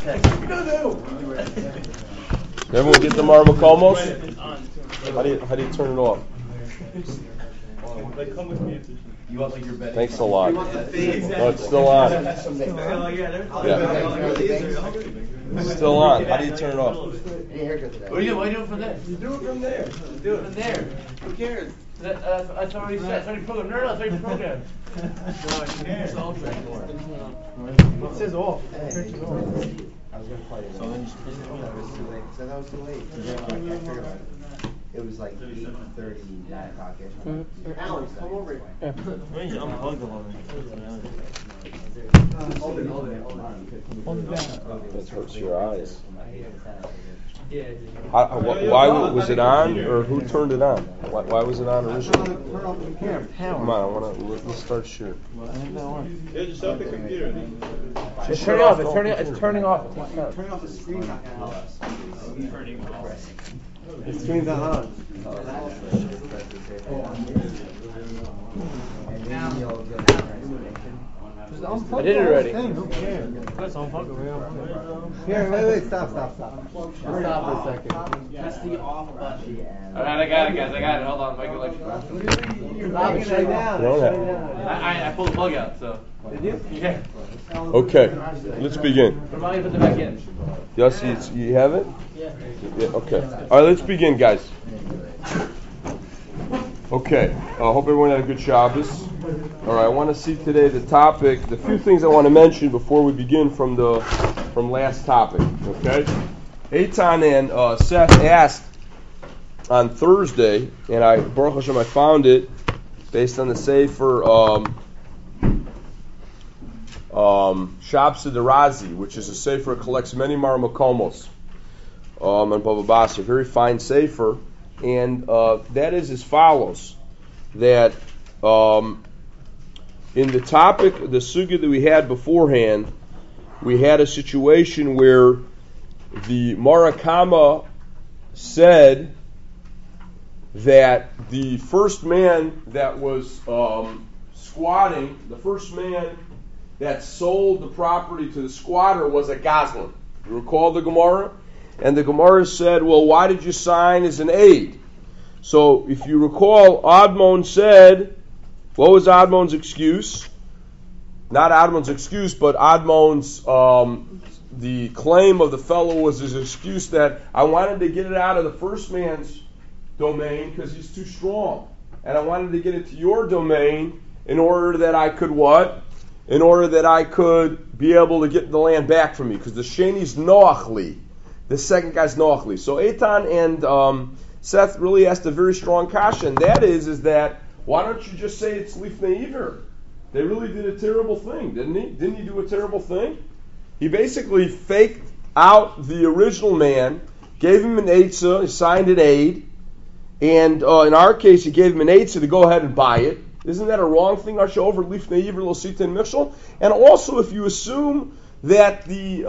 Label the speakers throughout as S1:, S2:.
S1: Everyone get the Mar Makomos? How do you turn it off?
S2: Come with me. You want like your bed?
S1: Thanks a lot. No, it's still on. It's still on. How do you turn it off?
S3: What are you doing from there? You do it from there. Do it from there. Who cares? That's already set. It's already programmed. No, it's already programmed.
S2: It says off.
S4: I was going to play it. So then that was too late. So that was too late. It was like 8:30, 9 o'clock-ish.
S3: Alan, come over here.
S1: That hurts your eyes. Why was it on, or who turned it on? Why was it on originally? Come on, let's start sure.
S2: Yeah, just stop the computer.
S3: It's turning off. It's turning off.
S4: Turn off the screen.
S2: The screen's not on.
S3: I did it already.
S2: Who cares?
S4: Here, wait, stop.
S3: Stop for a second. Press the off button. Alright, I got it, guys. I got it. Hold on, Michael.
S4: Shut down.
S3: I pulled the plug out, so. Did you? Yeah.
S1: Okay, let's begin.
S3: Remind me to put it back in.
S1: Yossi, you have it? Yeah. Okay. All right, let's begin, guys. Okay. I hope everyone had a good Shabbos. All right. I want to see today the topic. The few things I want to mention before we begin from last topic. Okay. Eitan and Seth asked on Thursday, and Baruch Hashem, I found it based on the Sefer Shabsa Derazi, which is a sefer that collects many Mar Makomos and Baba Basra, very fine sefer, and that is as follows: that in the topic, the sugya that we had beforehand, we had a situation where the Marakama said that the first man that was squatting, the first man that sold the property to the squatter was a Goslin. You recall the Gemara? And the Gemara said, well, why did you sign as an aid? So if you recall, Admon said, what was Admon's excuse? Not Admon's excuse, but Admon's, the claim of the fellow was his excuse that I wanted to get it out of the first man's domain because he's too strong. And I wanted to get it to your domain in order that I could what? In order that I could be able to get the land back from me, because the Sheni's Noachli, the second guy's Noachli. So Eitan and Seth really asked a very strong kasha, and that is that why don't you just say it's Lifnei Iver? They really did a terrible thing, didn't he? Didn't he do a terrible thing? He basically faked out the original man, gave him an eitzah, he signed an aid, and in our case, he gave him an eitzah to go ahead and buy it. Isn't that a wrong thing? Arsha over lifnei iver lo sita and michshol. And also, if you assume that the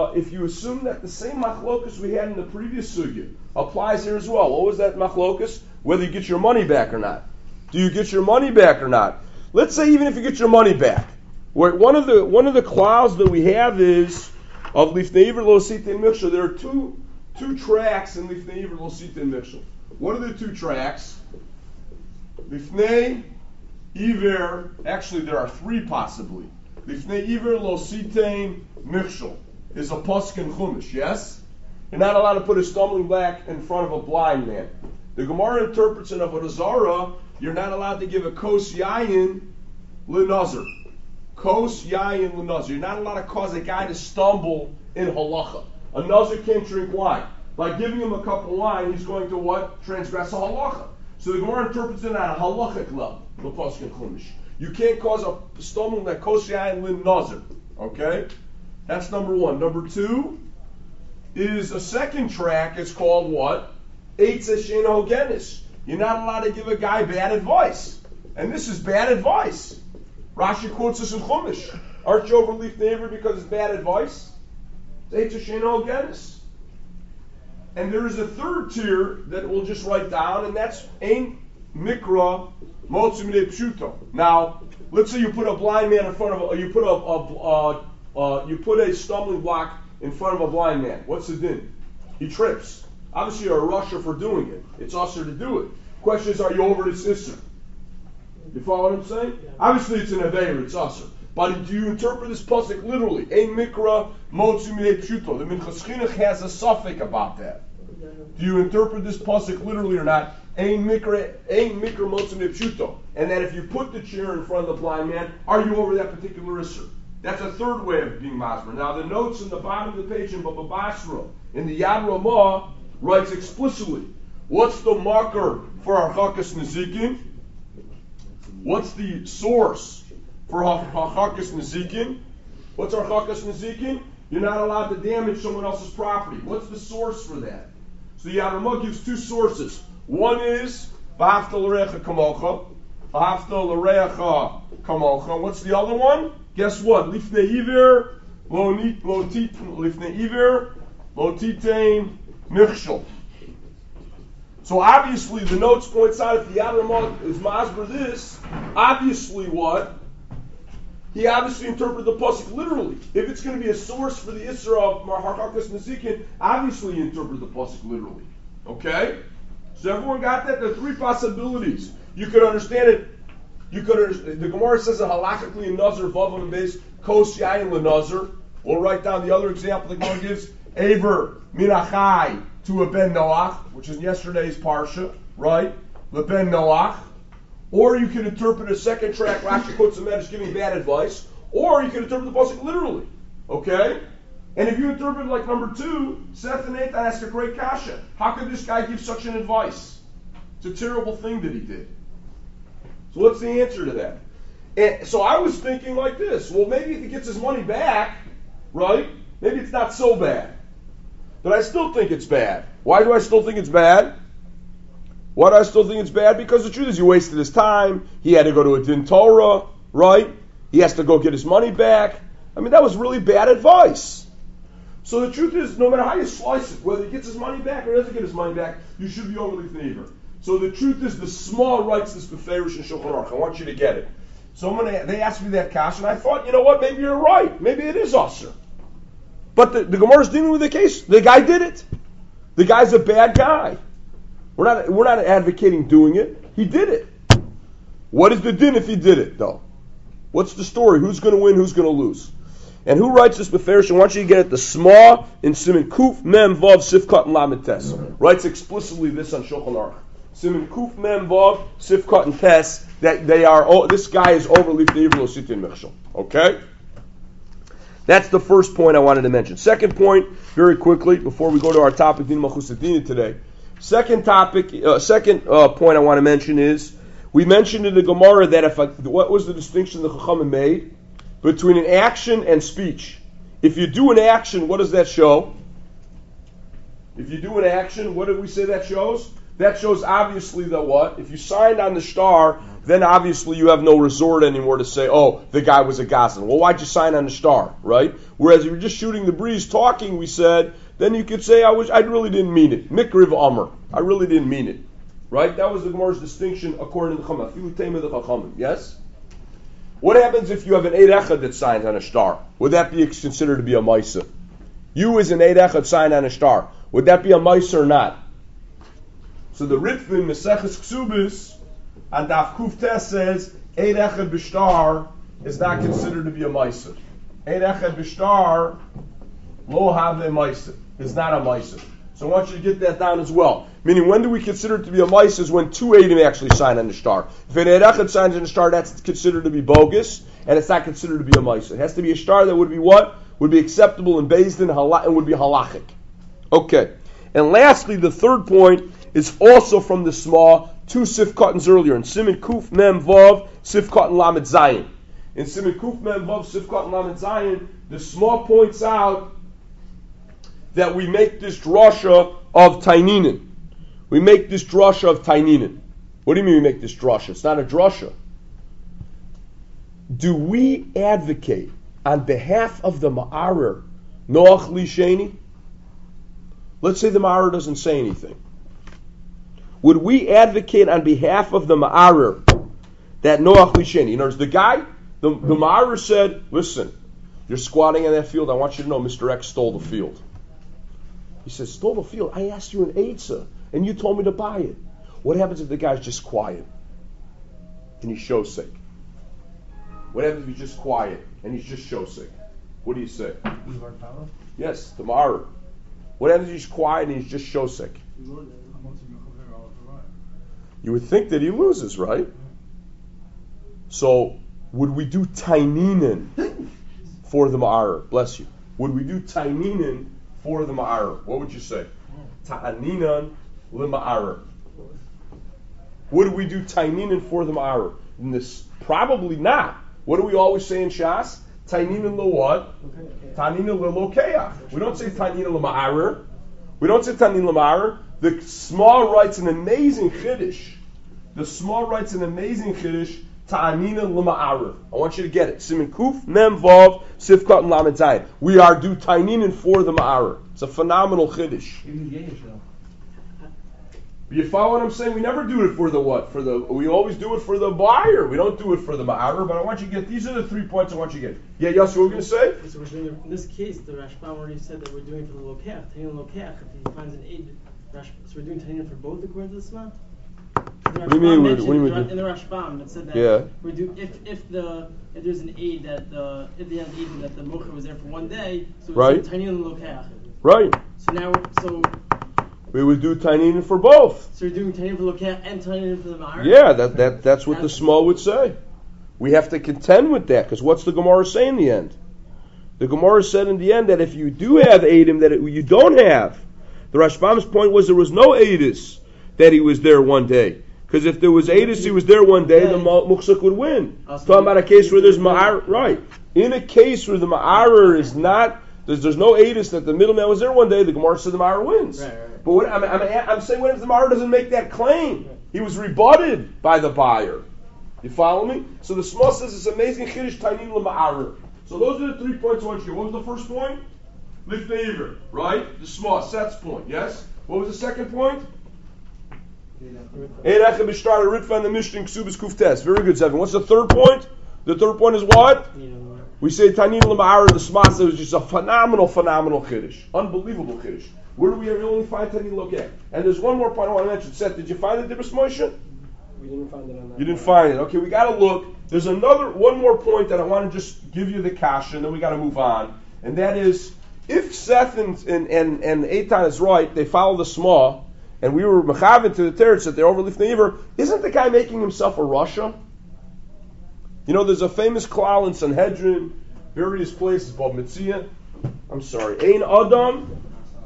S1: same machlokus we had in the previous sugya applies here as well. What was that machlokus? Whether you get your money back or not. Do you get your money back or not? Let's say even if you get your money back, one of the clauses that we have is of lifnei iver lo sita and michshol. There are two tracks in lifnei iver lo sita and michshol. What are the two tracks? Lifnei Iver, actually there are three possibly. Lifnei Iver lo sitein michshol is a pasuk in Chumash, yes? You're not allowed to put a stumbling block in front of a blind man. The Gemara interprets in Avodah Zarah, you're not allowed to give a kos yayin l'nazir. Kos yayin l'nazir. You're not allowed to cause a guy to stumble in halacha. A nazir can't drink wine. By giving him a cup of wine, he's going to what? Transgress a halacha. So the Gemara interprets it at a halachic level. You can't cause a stumbling that kos yayin lin nazir. Okay? That's number one. Number two is a second track. It's called what? Eitzah she'ein hogenis. You're not allowed to give a guy bad advice. And this is bad advice. Rashi quotes this in Chumash. Aren't you over lifnei iver because it's bad advice? It's Eitzah she'ein hogenis. And there is a third tier that we'll just write down, and that's ein mikra motzi minei pshuto. Now, let's say you put a blind man in front of you put a stumbling block in front of a blind man. What's the din? He trips. Obviously, you're a rusher for doing it. It's usher to do it. Question is, are you over this isser? You follow what I'm saying? Obviously, it's an aveir, it's usher. But do you interpret this pasuk literally? Ein mikra motzu minei pshuto. The Minchas Chinuch has a suffix about that. Do you interpret this pasuk literally or not? Ein mikra motzu minei pshuto. And that if you put the chair in front of the blind man, are you over that particular isser? That's a third way of being masber. Now the notes in the bottom of the page in Baba Basra, in the Yad Ramah, writes explicitly, what's the marker for Harchakas Nezikin? What's the source for Harchakas Nezikin? What's Harchakas Nezikin? You're not allowed to damage someone else's property. What's the source for that? So the Yad Ramah gives two sources. One is V'hafta l'recha kamocha. V'hafta l'recha kamocha. What's the other one? Guess what? Lifnei iver lo titein michshel. So obviously the notes points out if the Yad Ramah is masber this, obviously what? He obviously interpreted the pasuk literally. If it's going to be a source for the Isra of Harchakas Nezikin, obviously he interpreted the pasuk literally. Okay? So everyone got that? There are three possibilities. You could understand it. The Gemara says that halachically in Nazir, Vav and base, Kos Yain LeNazir. We'll write down the other example the Gemara gives. Aver Minachai to a Ben Noach, which is yesterday's Parsha, right? LeBen Noach. Or you can interpret a second track, Rashi quotes the Medrash giving bad advice. Or you can interpret the pasuk literally. Okay? And if you interpret like number 2, Seth and Nathan ask a great kasha. How could this guy give such an advice? It's a terrible thing that he did. So what's the answer to that? And so I was thinking like this. Well, maybe if he gets his money back, right? Maybe it's not so bad. But I still think it's bad. Why do I still think it's bad? Why do I still think it's bad? Because the truth is he wasted his time. He had to go to a din Torah, right? He has to go get his money back. I mean, that was really bad advice. So the truth is, no matter how you slice it, whether he gets his money back or doesn't get his money back, you should be overly favor. So the truth is, the small writes this beferish and Shulchan Aruch. I want you to get it. So they asked me that kasha, and I thought, you know what? Maybe you're right. Maybe it is usher. But the Gemara is dealing with the case. The guy did it. The guy's a bad guy. We're not advocating doing it. He did it. What is the din if he did it, though? What's the story? Who's going to win? Who's going to lose? And who writes this beferish? I want you to get it. The Sma in Siman Kuf Mem Vav Sifkat and Lamed Tes writes explicitly this on Shulchan Aruch. Siman Kuf Mem Vav Sifkat and Tes that they are. Oh, this guy is overly evil sitin michshel. Okay. That's the first point I wanted to mention. Second point, very quickly, before we go to our topic, Din Malchus Adina today. Second point I want to mention is, we mentioned in the Gemara that what was the distinction the Chachamim made between an action and speech? If you do an action, what does that show? If you do an action, what did we say that shows? That shows obviously that what? If you signed on the star, then obviously you have no resort anymore to say, oh, the guy was a Gazlan. Well, why'd you sign on the star, right? Whereas if you're just shooting the breeze, talking, we said, then you could say, I really didn't mean it. Mikriv Amr. I really didn't mean it. Right? That was the Gemara's distinction according to the Chachamim. Yes? What happens if you have an Eid Echad that signs on a star? Would that be considered to be a Maisa? You as an Eid Echad signed on a star. Would that be a Maisa or not? So the Ritva Meseches Ksubis on Daf Kuf Tes says Eid Echad B'Shtar is not considered to be a Maisa. Eid Echad B'Shtar Lo Have Maisa is not a Maisa. So I want you to get that down as well. Meaning, when do we consider it to be a Maisa? Is when two Eidim actually sign on the star. If an Eid Echad signs on the star, that's considered to be bogus, and it's not considered to be a Maisa. It has to be a star that would be what? Would be acceptable in Beis Din and would be halachic. Okay. And lastly, the third point is also from the Sma, 2 Sifkatans earlier. In Siman Kuf Mem Vav, Sifkat and Lamed Zayin. In Siman Kuf Mem Vav, Sifkat and Lamed Zayin, the Sma points out that we make this drasha of Taininin. We make this drasha of Taininin. What do you mean we make this drasha? It's not a drasha. Do we advocate on behalf of the Ma'arer, Noach Li Sheni? Let's say the Ma'arer doesn't say anything. Would we advocate on behalf of the Ma'arer that Noach Li Sheni? In other words, the Ma'arer said, listen, You're squatting in that field. I want you to know Mr. X stole the field. He says, stole the field? I asked you an eitzah, and you told me to buy it. What happens if the guy's just quiet and he's shosek? What happens if he's just quiet and he's just shosek? What do you say? Yes, the Ma'arer. What happens if he's quiet and he's just shosek? You would think that he loses, right? So, would we do taininen for the Ma'arer? Bless you. Would we do taininen for the Ma'arer? What would you say? Ta'aninan l'Ma'arer. Would we do taininen for the Ma'arer? Probably not. What do we always say in Shas? Taininen lo what? Taininen lo lokeach. We don't say taininen l'Ma'arer. We don't say taininen l'Ma'arer. The Small writes an amazing chiddush. The Small writes an amazing chiddush. Ta'anina l'ma'arer. I want you to get it. Siman Kuf, Mem Vav, Sifkat and Lamed Zayin. We are due taininin for the ma'arer. It's a phenomenal chiddush. You follow what I'm saying? We never do it for the what? We always do it for the buyer. We don't do it for the ma'arer. But I want you to get. These are the 3 points I want you to get. Yeah, Yossi, what were we going to say?
S5: So we're doing, in this case, the Rashbam already said that we're doing it for the lokeach. Tainin lokeach. If he finds an aid, so we're doing tainin for both according to the Sma.
S1: What do you mean?
S5: In the Rashbam, it said that we do if there's an aid that the mocher was there for 1 day, so it's
S1: right.
S5: Tainin lokeach.
S1: Right.
S5: So
S1: we would do taininin for both.
S5: So you're doing tainin for lokeach and tainin for the ma'arer?
S1: Yeah, that's what the Small would say. We have to contend with that, because what's the Gemara say in the end? The Gemara said in the end that if you do have Eidim that you don't have, the Rashbam's point was there was no Eidus that he was there 1 day. Because if there was Eidus, he was there 1 day, the Muksuk would win. Talking about a case where there's Ma'arer, right. In a case where the Ma'arer is not, there's no Eidus that the middleman was there 1 day, the Gemara said the Ma'arer wins.
S5: Right.
S1: But what, I'm saying, what if the Ma'arer doesn't make that claim? He was rebutted by the buyer. You follow me? So the Small says it's amazing chiddush tainin l'ma'arer. So those are the 3 points I want you to get. What was the first point? Lifnei iver, right? The Small, Seth's point, yes? What was the second point? Eirach b'shtar ritva and the Mishnah Ksubas Kuftes. Very good, Seven. What's the third point? The third point is what? We say tainin l'ma'arer. The Small says it's just a phenomenal chiddush. Unbelievable chiddush. Where do we only find tainin l'okeh? And there's one more point I want to mention. Seth, did you find the Dibros Moshe?
S2: We didn't find it on that.
S1: You didn't find it. Okay, we got to look. There's one more point that I want to just give you the kasha, and then we got to move on. And that is, if Seth and Eitan is right, they follow the Small, and we were mechaven to the teretz that they're over lifnei iver, isn't the guy making himself a Rasha? You know, there's a famous klal in Sanhedrin, various places, Bob Metzia. I'm sorry. Ein Adam,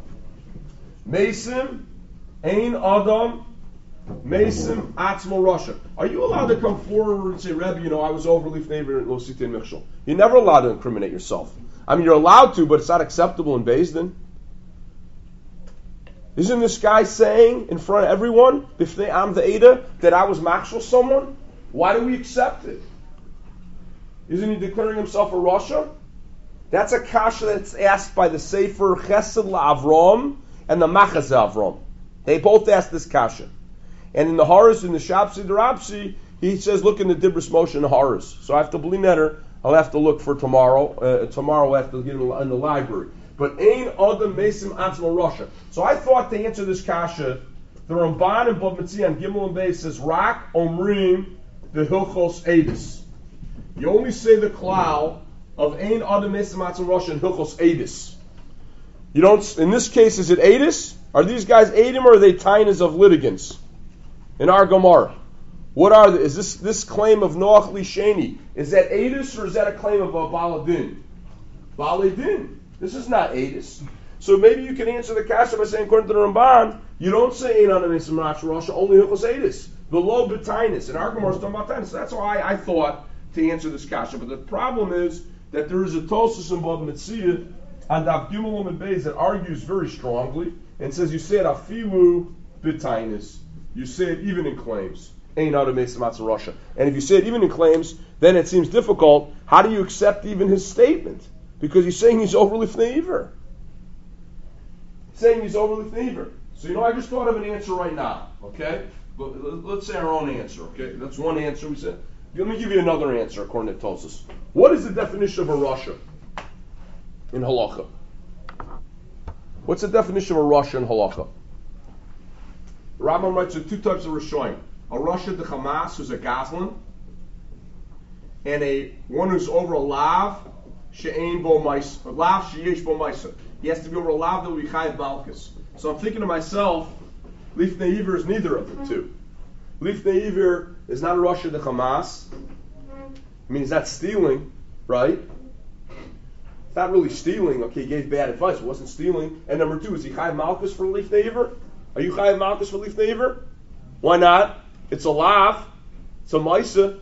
S1: Mesim, Ein Adam, Mesim Atzmo Rasha. Are you allowed to come forward and say, Rebbe, I was over lifnei iver and lo sitin michshol? You're never allowed to incriminate yourself. I mean, you're allowed to, but it's not acceptable in Beis Din. Isn't this guy saying in front of everyone, b'fnei am ve'eda, that I was machshel someone? Why do we accept it? Isn't he declaring himself a Rasha? That's a kasha that's asked by the Sefer Chesed LaAvram and the Machaz Avram. They both asked this kasha. And in the Horus, in the Shapsi Derapsi, he says, look in the Dibros Moshe and the Horus. So I have to believe that, I'll have to look for tomorrow. Tomorrow I have to get it in the library. But Ein Adam Mesim Atzmo Rasha. So I thought to answer this kasha, the Ramban and Bab Metzia and Gimel and Beis says, Rak Omrim the Hilchos Eidus. You only say the klal of Ein Adam Mesim Atzmo Rasha and Hilchos Eidus. You don't. In this case, is it Eidus? Are these guys Eidim or are they tainas of litigants? In our Gemara, what are is this claim of Noach Lisheni? Is that Eidus or is that a claim of a Baladin? Baladin. This is not Eidus. So maybe you can answer the kasha by saying, according to the Ramban, you don't say Ein Adam Mesim Rasha, only Hilchos Eidus. The low b'tainis. In our Gemara, is talking about tainis. So that's why I thought to answer this kasha. But the problem is that there is a Tosas in Bab Metzia on Daf Gimel and Beis that argues very strongly and says you say it afilu b'tainis. You say it even in claims. Ein Adam Mesim Rasha. And if you say it even in claims, then it seems difficult. How do you accept even his statement? Because he's saying he's over lifnei iver. Saying he's over lifnei iver. So I just thought of an answer right now. Okay? Let's say our own answer. Okay? That's one answer we said. Let me give you another answer according to Tosas. What is the definition of a Rasha? in halacha? What's the definition of a Rasha in halacha? The Rambam writes there are two types of Rishonim. A Rasha de Hamas, who's a Gazlan, and one who's over a lav, she'ein bo maisa, lav she'yesh bo maisa. He has to be over a lav that will be chayiv malchus. So I'm thinking to myself, Lifnei Iver is neither of the two. Lifnei Iver is not a Rasha de Hamas. I mean, he's not stealing, right? It's not really stealing. Okay, he gave bad advice. It wasn't stealing. And number two, is he chayiv malchus for Lifnei Iver? Are you chayiv malchus for Lifnei Iver? Why not? It's a lav. It's a maisa.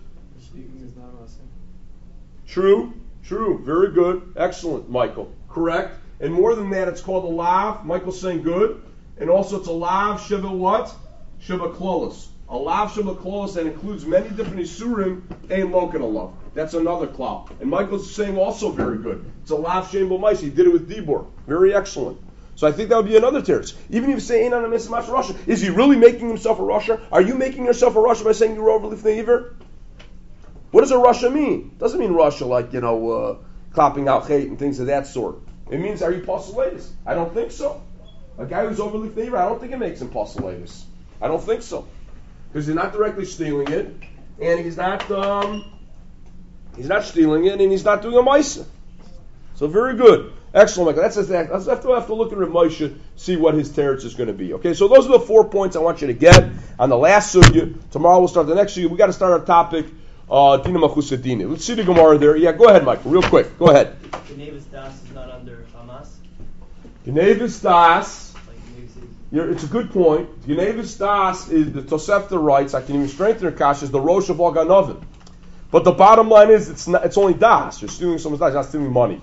S1: True. Very good. Excellent, Michael. Correct. And more than that, it's called a lav. Michael's saying good. And also it's a lav sheva what? Sheva klolos. A lav sheva klolos that includes many different isurim, ein loken alav. That's another klal. And Michael's saying also very good. It's a lav shem b'mais. He did it with Dibor. Very excellent. So I think that would be another teretz. Even if you say ein on a misamash Rasha, is he really making himself a Rasha? Are you making yourself a Rasha by saying you're over Lifnei Iver? What does a Rasha mean? It doesn't mean Rasha like, clapping out hate and things of that sort. It means, are you postulatus? I don't think so. A guy who's over Lifnei Iver, I don't think it makes him postulatus. I don't think so. Because he's not directly stealing it, and he's not stealing it, and he's not doing a Maisa. So very good. Excellent, Michael. Let's have to look at Rav Moshe, see what his teretz is going to be. Okay, so those are the 4 points I want you to get on the last sugya. Tomorrow we'll start the next sugya. We got to start our topic, Dina Machusa Dina. Let's see the Gemara there. Yeah, go ahead, Michael, real quick. Go ahead.
S6: Gnevis Das is not under Hamas?
S1: Gnevis Das, it's a good point. Gnevis Das is, the Tosefta writes, I can even strengthen your kash, is the Rosh of all Ganovim. But the bottom line is, it's only Das. You're stealing someone's Das, you're not stealing money.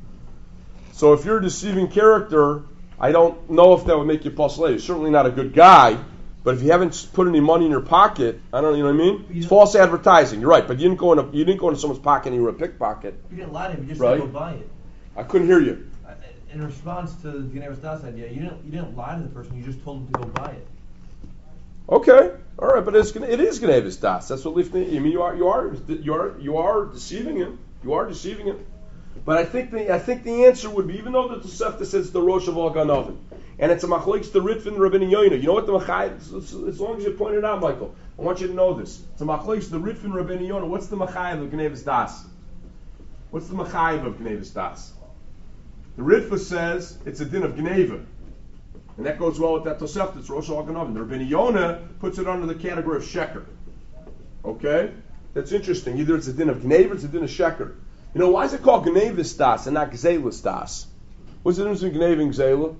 S1: So if you're a deceiving character, I don't know if that would make you postulate. You're certainly not a good guy, but if you haven't put any money in your pocket, I don't know, you know what I mean? It's false advertising. You're right, but you didn't go into someone's pocket and you were a pickpocket.
S3: You didn't lie to him. You just
S1: right?
S3: said go buy it.
S1: I couldn't hear you.
S3: In response to the Gnevis Das idea, you didn't lie to the person. You just told him to go buy it.
S1: Okay, all right, but it is Gnevis Das. That's what Lifnei. I mean, you are deceiving him. You are deceiving him. But I think the answer would be, even though the Tosefta says the Rosh of all Ganovim, and it's a machlokes the Ritva and Rabbeinu Yoina. You know what the Machai? As long as you point it out, Michael, I want you to know this. It's a machlokes the Ritva and Rabbeinu Yoina. What's the Machai of Gnevis Das? What's the Machai of Gnevis Das? The Ritva says it's a din of Gneva, and that goes well with that Tosefta. It's Rosh of all Ganovim. The Rabbeinu Yoina puts it under the category of Sheker. Okay, that's interesting. Either it's a din of Gneva or it's a din of Sheker. You know, why is it called Gnevis Das and not Gzelis Das? What's the difference between Gneva and Gzela?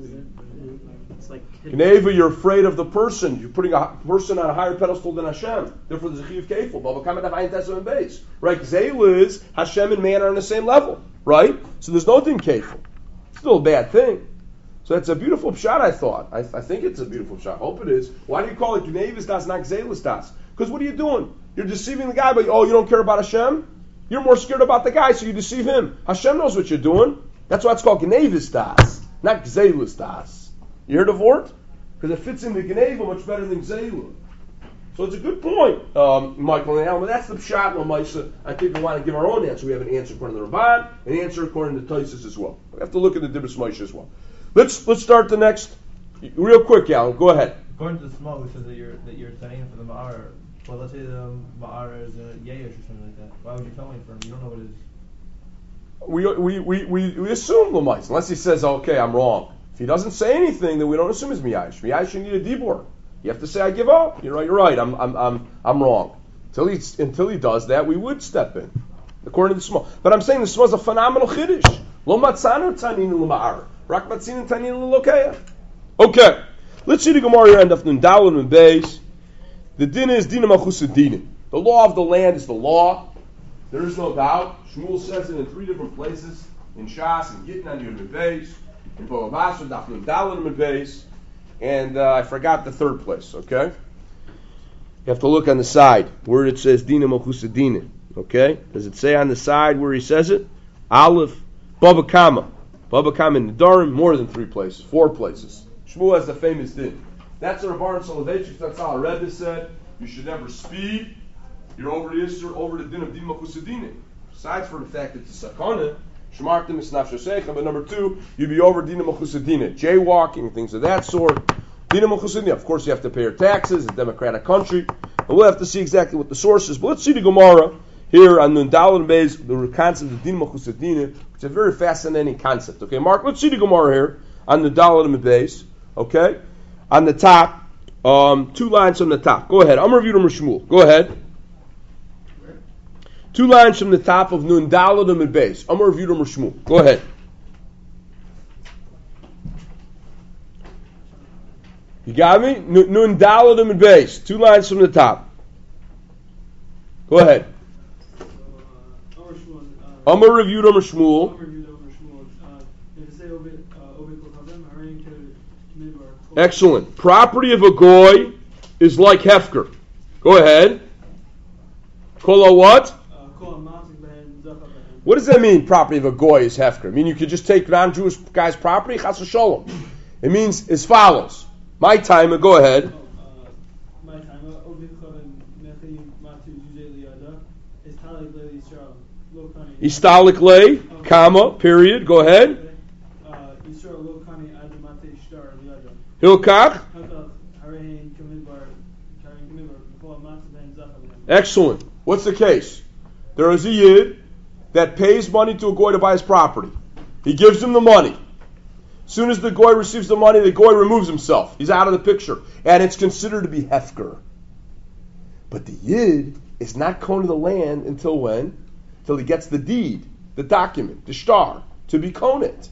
S1: Gneva, you're afraid of the person. You're putting a person on a higher pedestal than Hashem. Therefore, there's a Chiv Kefil. Right? Gzela is Hashem and man are on the same level. Right? So there's no din Kefil. It's still a bad thing. So it's a beautiful pshat, I thought. I think it's a beautiful pshat. I hope it is. Why do you call it Gnevis Das, not Gzelis Das? Because what are you doing? You're deceiving the guy, but you don't care about Hashem? You're more scared about the guy, so you deceive him. Hashem knows what you're doing. That's why it's called Gnevis Das, not Gzelis Das. You heard of word? Because it fits into Gneva much better than Gzela. So it's a good point, Michael and Alan. But that's the pshat l'maisa. I think we want to give our own answer. We have an answer according to the Ramban, an answer according to Taisus as well. We have to look at the Dibros Moshe as well. Let's start the next. Real quick, Alan. Go ahead.
S3: According to the Small, which says that you're studying for the Ma'ar. Well, let's say the Ma'ar is a Yesh or something like that. Why would you tell me for him? You don't know what it is. We assume Lamais, unless he says, okay, I'm wrong. If he doesn't say anything, then we don't assume it's Miyash. Miyash, you need a Dibor. You have to say, I give up. You're right. I'm wrong. Until he does that, we would step in, according to the Small. But I'm saying the Small is a phenomenal Chiddush. Lo matzanu tanin l'ma'ar, rak matzinu tanin l'lokeya. Okay, let's see the Gemara here end of Nundalun and Beis. The din is Dina Machusa Dina. The law of the land is the law. There is no doubt. Shmuel says it in 3 different places. In Shas, in Gittin, on Yud Beis, in Boavas, in Dafnun Dalin Beis, and I forgot the 3rd place, okay? You have to look on the side where it says Dina Machusa Dina, okay? Does it say on the side where he says it? Aleph, Baba Kama. Baba Kama in the Darim, more than 3 places, 4 places. Shmuel has the famous din. That's what Rabban Soloveitchik, that's how Rebbe said, you should never speed. You're over the din of Din Machusa Dina. Besides for the fact that it's a sakana,
S1: Shmartim is nafshashecha. But number two, you'd be over dina mechusadina, jaywalking, things of that sort. Dina mechusadina. Of course, you have to pay your taxes. It's a democratic country, and we'll have to see exactly what the source is. But let's see the Gemara here on the Daled Beis, the concept of dina mechusadina, which is a very fascinating concept. Okay, Mark, let's see the Gemara here on the Daled Beis. Okay, on the top, 2 lines from the top. Go ahead. I'm reviewing Shmuel. Go ahead. 2 lines from the top of Nun Daled and Beis. I'm going to review them Shmuel. Go ahead. You got me? Nun Daled and Beis. 2 lines from the top. Go ahead. I'm going to review them Shmuel. Excellent. Property of a goy is like hefker. Go ahead. Kola what? What does that mean, property of a goy is hefker? I mean, you could just take non-Jewish guy's property? Chas v'sholom. It means as follows. My time, go ahead. Istalik lay, comma, period. Go ahead. Hilkach. Excellent. What's the case? There is a yid that pays money to a goy to buy his property. He gives him the money. As soon as the goy receives the money, the goy removes himself. He's out of the picture. And it's considered to be hefker. But the yid is not going to the land until when? Until he gets the deed, the document, the shtar, to be konit.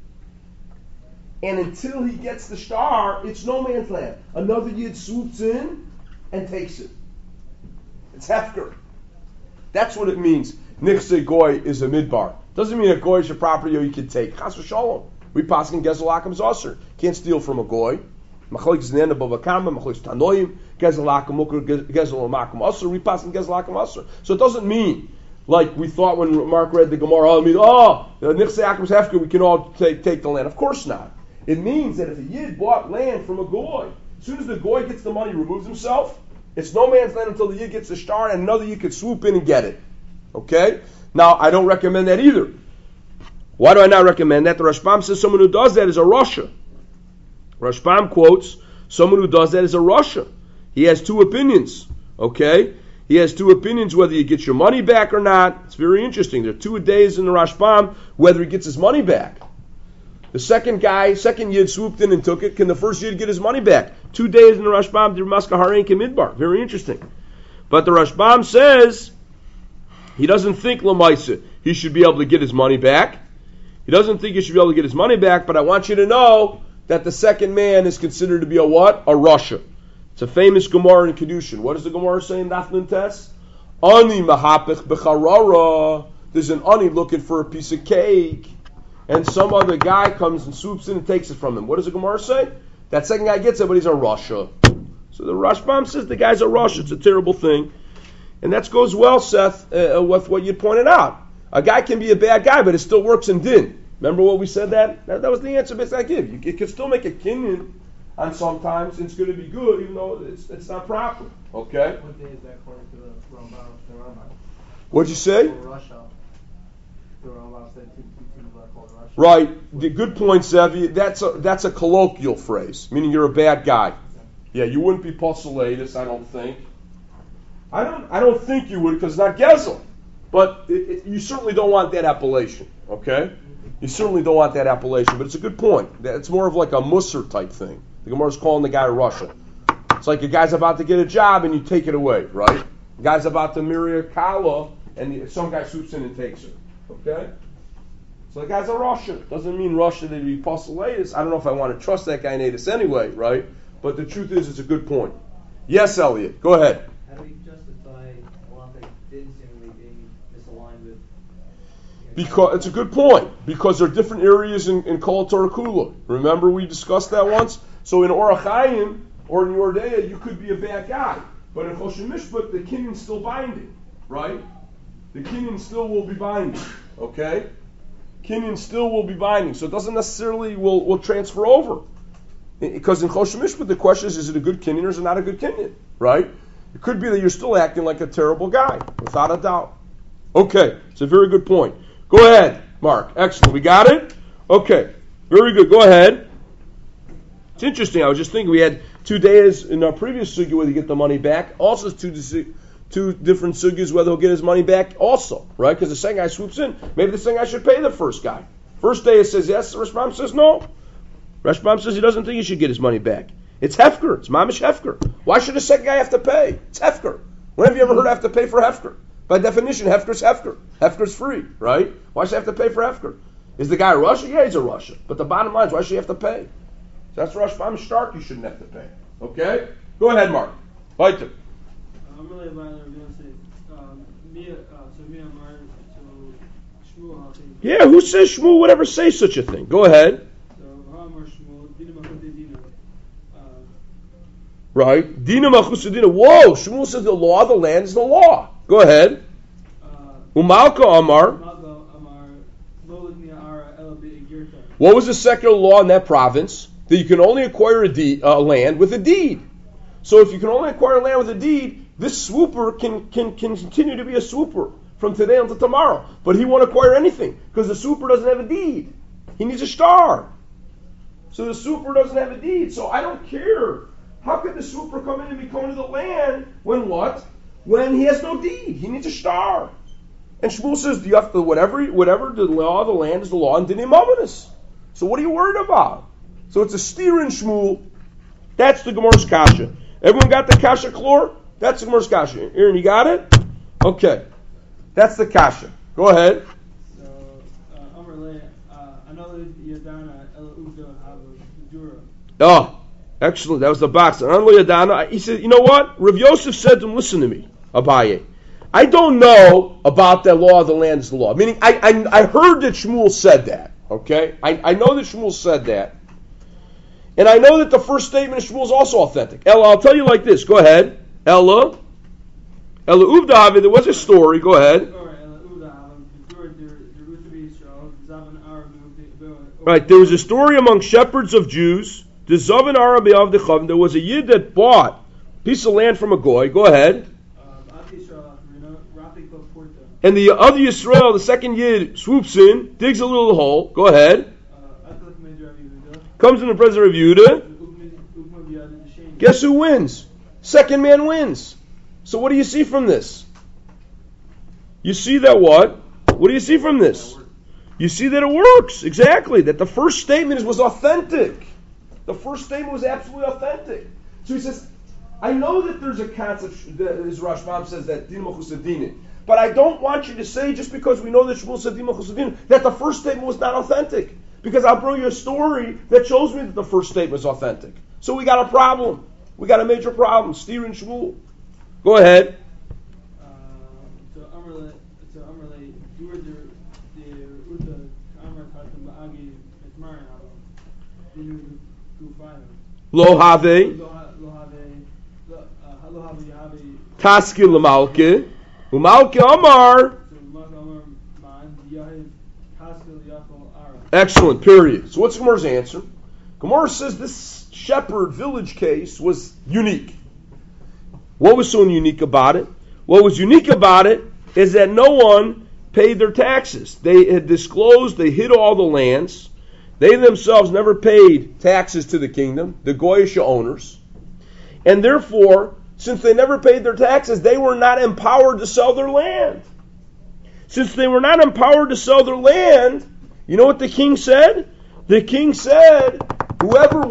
S1: And until he gets the shtar, it's no man's land. Another yid swoops in and takes it. It's hefker. That's what it means. Nichse goy is a midbar. Doesn't mean a goy is your property or you can take. Chas v'sholom. We pass in gezel lakem zaser. Can't steal from a goy. Machalik is the end of Bavakama. Machalik is tanoim. Gezel lakem mukar. Gezel lakem aser. We pass in gezel lakem aser. So it doesn't mean like we thought when Mark read the Gemara. I mean, nichse akem is hefker. We can all take the land. Of course not. It means that if a yid bought land from a goy, as soon as the goy gets the money, removes himself. It's no man's land until the yid gets the shtar, and another yid could swoop in and get it. Okay? Now, I don't recommend that either. Why do I not recommend that? The Rashbam says someone who does that is a Rasha. Rashbam quotes, someone who does that is a Rasha. He has 2 opinions. Okay? He has 2 opinions whether you get your money back or not. It's very interesting. There are 2 days in the Rashbam whether he gets his money back. The second yid swooped in and took it. Can the first yid get his money back? 2 days in the Rashbam, the Maska Harein Midbar. Very interesting. But the Rashbam says he doesn't think Lamaisa he should be able to get his money back. He doesn't think he should be able to get his money back, but I want you to know that the second man is considered to be a what? A Rasha. It's a famous Gemara in Kedushin. What does the Gemara say in Dafnin Tes? Ani mahapech becharara. There's an ani looking for a piece of cake. And some other guy comes and swoops in and takes it from him. What does the Gemara say? That second guy gets it, but he's a Rasha. So the Rashbam says the guy's a Rasha. It's a terrible thing. And that goes well, Seth, with what you pointed out. A guy can be a bad guy, but it still works in din. Remember what we said that? That was the answer basically I give. You can still make a kinyan on sometimes, and it's going to be good, even though it's not proper. Okay?
S2: What day is that according to the Rambam?
S1: What'd you say?
S2: Russia. The Rambam said two called Russia.
S1: Right. The good point, Zevi. That's a colloquial phrase, meaning you're a bad guy. Yeah, you wouldn't be postulatus, I don't think. I don't think you would, because it's not Gezel. But you certainly don't want that appellation, okay? You certainly don't want that appellation, but it's a good point. It's more of like a Musser type thing. The Gemara's calling the guy Russia. It's like a guy's about to get a job and you take it away, right? The guy's about to marry a Kala and some guy swoops in and takes her, okay? So the guy's a Russia. Doesn't mean Russia to be postulatus. I don't know if I want to trust that guy in Adis anyway, right? But the truth is, it's a good point. Yes, Elliot, go ahead.
S6: How do we justify Malachik didn't seemingly being misaligned with?
S1: Because it's a good point. Because there are different areas in Kol Torah Kula. Remember we discussed that once. So in Orach Chaim or in Yordeya, you could be a bad guy, but in Choshen Mishpat, the kinyan's still binding, right? The kinyan still will be binding. Okay, kinyan still will be binding. So it doesn't necessarily will transfer over. Because in Choshen Mishpat, the question is it a good kinyan or is it not a good kinyan? Right? It could be that you're still acting like a terrible guy, without a doubt. Okay, it's a very good point. Go ahead. Mark. Excellent. We got it? Okay. Very good. Go ahead. It's interesting. I was just thinking we had 2 days in our previous sugya whether he get the money back. Also, two different sugyas whether he'll get his money back also, right? Because the second guy swoops in. Maybe the second guy should pay the first guy. First day it says yes, the Rashbam says no. Rashbam says he doesn't think he should get his money back. It's Hefker. It's Mamish Hefker. Why should the second guy have to pay? It's Hefker. When have you ever heard I have to pay for Hefker? By definition, Hefker's Hefker. Hefker's free, right? Why should I have to pay for Hefker? Is the guy a Russia? Yeah, he's a Russia. But the bottom line is, why should you have to pay? So that's Rashbam Stark, you shouldn't have to pay. Okay? Go ahead, Mark. Weiter.
S5: I'm really about to say,
S1: yeah, who says Shmuel would ever say such a thing? Go ahead. Right. Dina Machusadina. Whoa, Shmuel says the law of the land is the law. Go ahead. Umalka Amar. What was the secular law in that province? That you can only acquire a land with a deed. So if you can only acquire land with a deed, this swooper can continue to be a swooper from today until tomorrow. But he won't acquire anything because the swooper doesn't have a deed. He needs a star. So the swooper doesn't have a deed. So I don't care. How could the swooper come in and be coming to the land when what? When he has no deed. He needs a star. And Shmuel says, you have to, whatever the law of the land is the law in Dinim Amanis. So what are you worried about? So it's a steer in Shmuel. That's the Gemara's Kasha. Everyone got the Kasha Klor? That's the Gemara's Kasha. Aaron, you got it? Okay. That's the Kasha. Go ahead. Oh, excellent. That was the box. He said, you know what? Rav Yosef said to him, listen to me, Abaye. I don't know about that law of the land is the law. Meaning, I heard that Shmuel said that. Okay? I know that Shmuel said that. And I know that the first statement of Shmuel is also authentic. Ella, I'll tell you like this. Go ahead. Ella Uvdahavi, there was a story. Go ahead. Right, there was a story among shepherds of Jews. The Zavan Arabi of the Chavim. There was a Yid that bought a piece of land from a goy. Go ahead. And the other Yisrael, the second Yid, swoops in, digs a little hole. Go ahead. Comes in the presence of Yehuda. Guess who wins? Second man wins. So what do you see from this? You see that what? What do you see from this? You see that it works. Exactly. That the first statement was authentic. The first statement was absolutely authentic. So he says, I know that there's a concept, as Rashbam says, that Din Machusadinin. But I don't want you to say, just because we know that Shmuel said Din Machusadinin, that the first statement was not authentic. Because I'll bring you a story that shows me that the first statement is authentic. So we got a problem. We got a major problem. Steer and Shmuel. Go ahead. Lo have taski l'malke u'malke amar. Excellent, period. So what's Gemara's answer? Gemara says this shepherd village case was unique. What was so unique about it? What was unique about it is that no one paid their taxes. They had disclosed, they hid all the lands. They themselves never paid taxes to the kingdom, the Goyish owners. And therefore, since they never paid their taxes, they were not empowered to sell their land. Since they were not empowered to sell their land, you know what the king said? The king said, whoever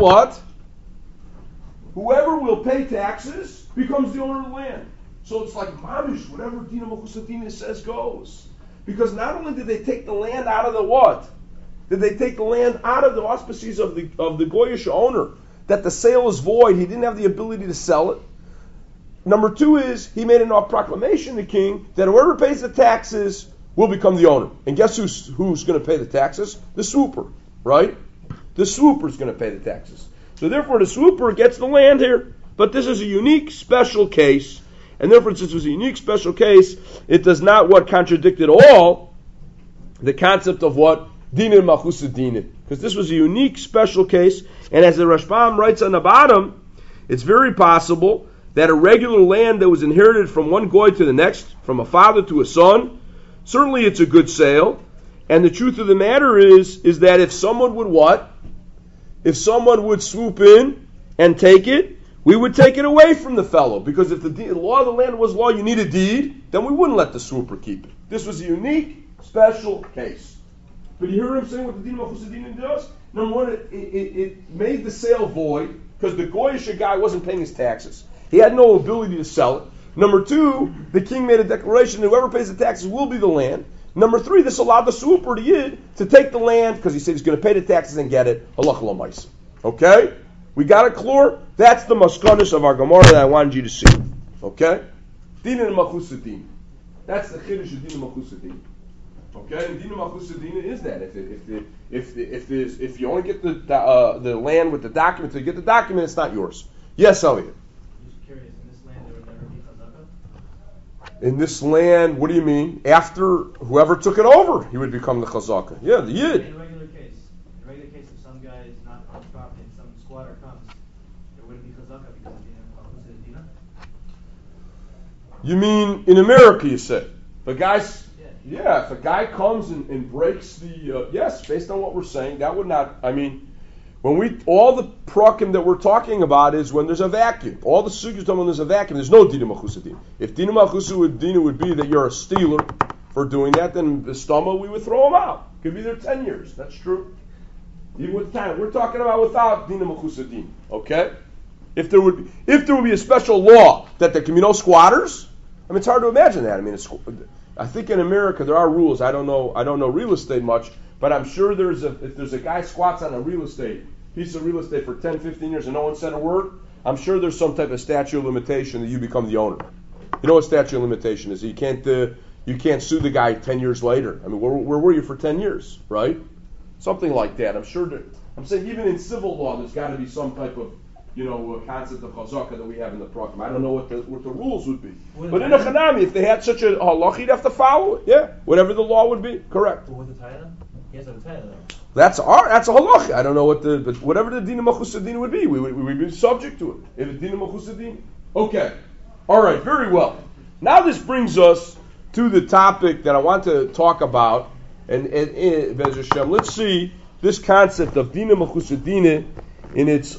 S1: will pay taxes becomes the owner of the land. So it's like mamish, whatever Dina Machusadina says goes. Because not only did they take the land out of the what? Did they take the land out of the auspices of the Goyish owner, that the sale is void, he didn't have the ability to sell it. Number two is, he made a proclamation, the king, that whoever pays the taxes will become the owner. And guess who's going to pay the taxes? The swooper, right? The swooper's going to pay the taxes. So therefore the swooper gets the land here. But this is a unique, special case. And therefore, since it was a unique, special case, it does not contradict at all the concept of what? Dinin Machusadinin. Because this was a unique, special case. And as the Rashbam writes on the bottom, it's very possible that a regular land that was inherited from one goy to the next, from a father to a son, certainly it's a good sale. And the truth of the matter is that if someone would what? If someone would swoop in and take it, we would take it away from the fellow. Because if the law of the land was law, you need a deed, then we wouldn't let the swooper keep it. This was a unique, special case. But you hear him saying what the Din Malchus Adina does? Number one, it made the sale void because the Goyish guy wasn't paying his taxes. He had no ability to sell it. Number two, the king made a declaration that whoever pays the taxes will be the land. Number three, this allowed the swooper, the Yid, to take the land because he said he's going to pay the taxes and get it. Halacha l'maisa. Okay? We got it clear? That's the maskanis of our Gemara that I wanted you to see. Okay? Din and Malchus Adina. That's the Chiddush of Din and Malchus Adina. Okay? And Din and Malchus Adina is that. If you only get the land with the document, so you get the document, it's not yours. Yes, Elliot? In this land, what do you mean? After whoever took it over, he would become the chazaka. Yeah, the yid.
S6: In a regular case, if some guy is not on the property and some squatter comes, there wouldn't be chazaka because of Dina.
S1: You mean in America? You said, but guys, yeah, if a guy comes and breaks the yes, based on what we're saying, that would not. I mean. When all the prakim that we're talking about is when there's a vacuum. All the sugyas done when there's a vacuum. There's no dina malchus adin. If dina malchus adin would be that you're a stealer for doing that, then the stoma we would throw him out. Could be there 10 years. That's true. Even with time, we're talking about without dina malchus adin. Okay. If there would be a special law that there can be no squatters, I mean it's hard to imagine that. I mean, I think in America there are rules. I don't know real estate much. But I'm sure if there's a guy squats on a piece of real estate for 10, 15 years and no one said a word, I'm sure there's some type of statute of limitation that you become the owner. You know what statute of limitation is? You can't sue the guy 10 years later. I mean, where were you for 10 years, right? Something like that. I'm saying even in civil law, there's got to be some type of concept of chazaka that we have in the program. I don't know what the rules would be. But in a chanami, if they had such a halach, you'd have to follow it. Yeah, whatever the law would be. Correct.
S3: But with the title? Yes, I'm title.
S1: That's a halach. I don't know but whatever the dina malchus adin would be, we would be subject to it. If it's dina malchus adin. Okay. All right. Very well. Now this brings us to the topic that I want to talk about, and Be'ez Hashem, let's see this concept of dina malchus adin in its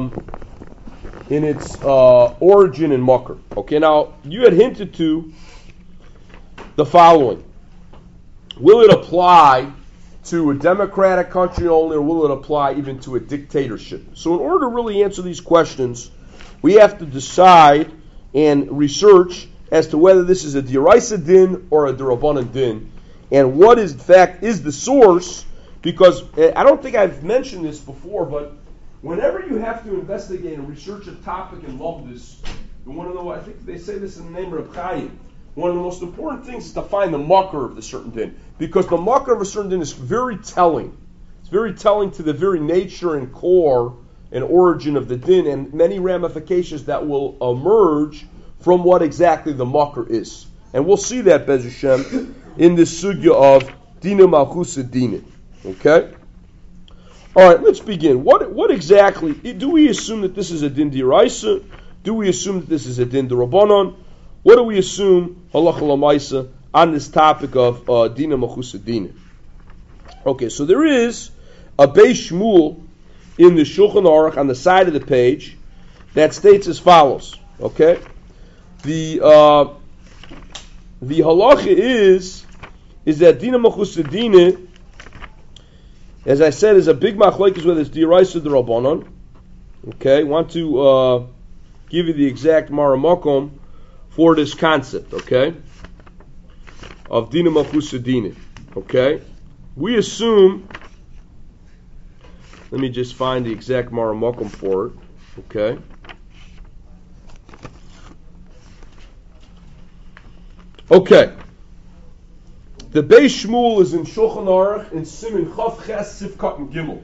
S1: origin in Makar. Okay. Now you had hinted to the following. Will it apply to a democratic country only, or will it apply even to a dictatorship? So in order to really answer these questions, we have to decide and research as to whether this is a d'oraisa din or a d'rabbanan din, and what in fact is the source, because I don't think I've mentioned this before, but whenever you have to investigate and research a topic and love this, you want to know, I think they say this in the name of Reb Chaim, one of the most important things is to find the makar of the certain din. Because the makar of a certain din is very telling. It's very telling to the very nature and core and origin of the din and many ramifications that will emerge from what exactly the makar is. And we'll see that, Be'ez Hashem, in this sugya of dina malchus adin. Okay? Alright, let's begin. What exactly, do we assume that this is a din d'oraisa? Do we assume that this is a din d'rabbanan? What do we assume, halacha l'maisa, on this topic of dina malchus adin? Okay, so there is a Beis Shmuel in the Shulchan Aruch on the side of the page that states as follows. Okay, the halacha is that dina malchus adin, as I said, is a big machlokes whether it's d'oraisa or d'rabbanan. Okay, want to give you the exact maramakom for this concept, okay, of dina malchus adin. Okay, we assume. Let me just find the exact maramakom for it. Okay. Okay. The Beis Shmuel is in Shulchan Aruch in Siman Chav Ches Sifkat and Gimel.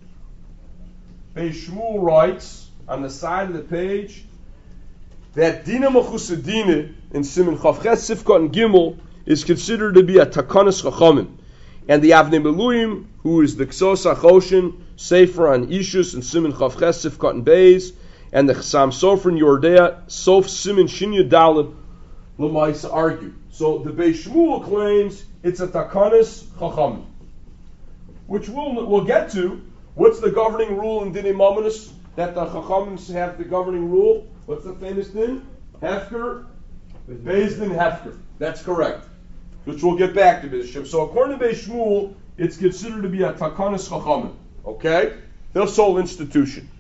S1: Beis Shmuel writes on the side of the page that dina malchus adin in Siman Chav Ches Sifkat and Gimel is considered to be a takanas chachamim, and the Avnei Miluim, who is the Ksos HaChoshen Sefer on Ishus and Siman Chav Ches Sifkat and Beis, and the Chassam Sofer and Yordea Sof Siman Shinya Daled L'maisa argue. So the Beis Shmuel claims it's a takanas chachamim. which we'll get to. What's the governing rule in Dinei Mamonos that the Chachams have the governing rule? What's the famous din? Hefker, Beis Din Hefker. That's correct. Which we'll get back to, Bishop. So according to Beis Shmuel, it's considered to be a Takanas Chachamim. Okay? Their sole institution.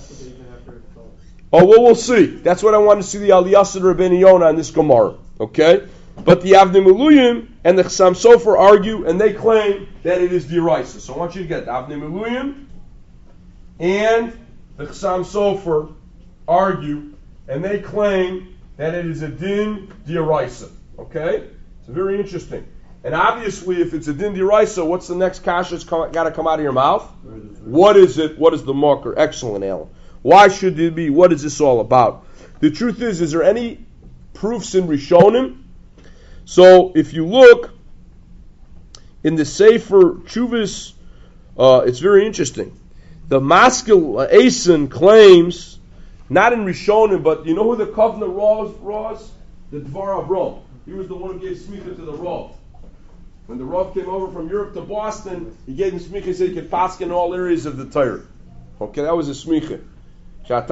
S1: Oh, well, we'll see. That's what I want to see the Aliyah of Rabbeinu Yonah on this Gemara. Okay? But the Avnei Miluyim and the Chassam Sofer argue, and they claim that it is D'Oraisa. So I want you to get the Avnei Miluyim and the Chassam Sofer argue, and they claim that it is a Din D'Oraisa. Okay? It's very interesting. And obviously, if it's a Din D'Oraisa, what's the next kasha that's got to come out of your mouth? What is it? What is the marker? Excellent, Alan. Why should it be? What is this all about? The truth is there any proofs in Rishonim? So, if you look in the Sefer Chuvas, it's very interesting. The Maskil Eisen claims, not in Rishonim, but you know who the Kovna was? The Dvar Avram. He was the one who gave smicha to the Rav. When the Rav came over from Europe to Boston, he gave him smicha, he said he could paskin in all areas of the Torah. Okay, that was a smicha. It's a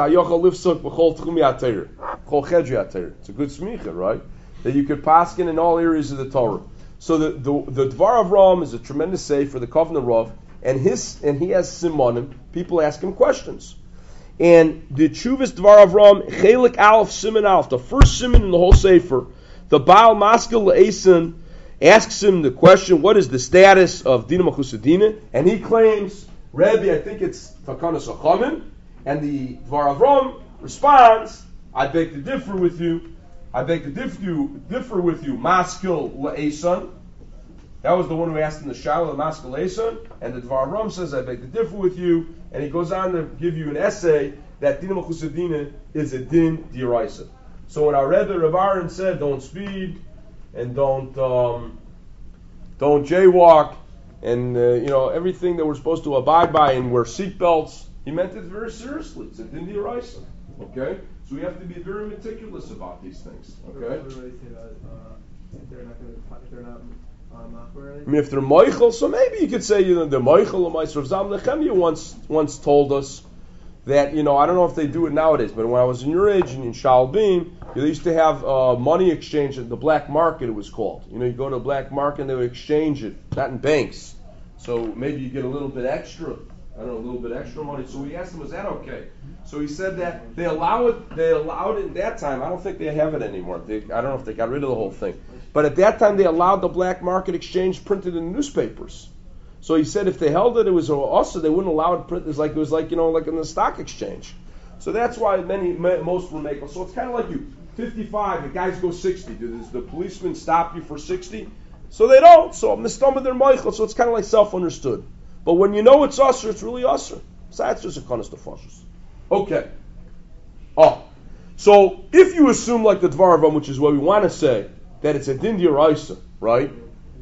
S1: good smicha, right? That you could paskin in all areas of the Torah. So the Dvar Avram is a tremendous say for the Kovna Rav, and he has simonim. People ask him questions. And the Chuvas Dvar Avram, Chelik Aleph, Siman Aleph, the first siman in the whole Sefer, the Baal Maskil Le'esan asks him the question, what is the status of Dina Machusadina? And he claims, Rebbe, I think it's Takanas Chachamim. And the Dvar Avram responds, I beg to differ with you. I beg to differ with you, Maskil Le'esan. That was the one who asked him the Shaila, Maskil Le'esan. And the Dvar Avram says, I beg to differ with you. And he goes on to give you an essay that Dina Machusadina is a Din D'Oraisa. So when our Rebbe Rav Aaron said, don't speed and don't jaywalk and everything that we're supposed to abide by and wear seatbelts, he meant it very seriously. It's a Din D'Oraisa. Okay, so we have to be very meticulous about these things. Okay. I mean, if they're Moichel, so maybe you could say they're Moichel or Meister of Zam Nechemia once told us that, I don't know if they do it nowadays, but when I was in your age in Shalbim, they used to have money exchange at the black market, it was called. You go to a black market and they would exchange it, not in banks. So maybe you get a little bit extra, a little bit extra money. So we asked him, was that okay? So he said that they allowed it at that time. I don't think they have it anymore. I don't know if they got rid of the whole thing. But at that time they allowed the black market exchange printed in newspapers. So he said if they held it, it was also they wouldn't allow it print. It was like in the stock exchange. So that's why most were making. So it's kind of like you 55, the guys go 60. Does the policeman stop you for 60? So they don't. So I'm the stump of their Michael. So it's kind of like self-understood. But when you know it's usher, it's really usher. So that's just a konas tefashos. Okay. So if you assume like the Dvar Avram, which is what we want to say, that it's a Din D'Oraisa, right?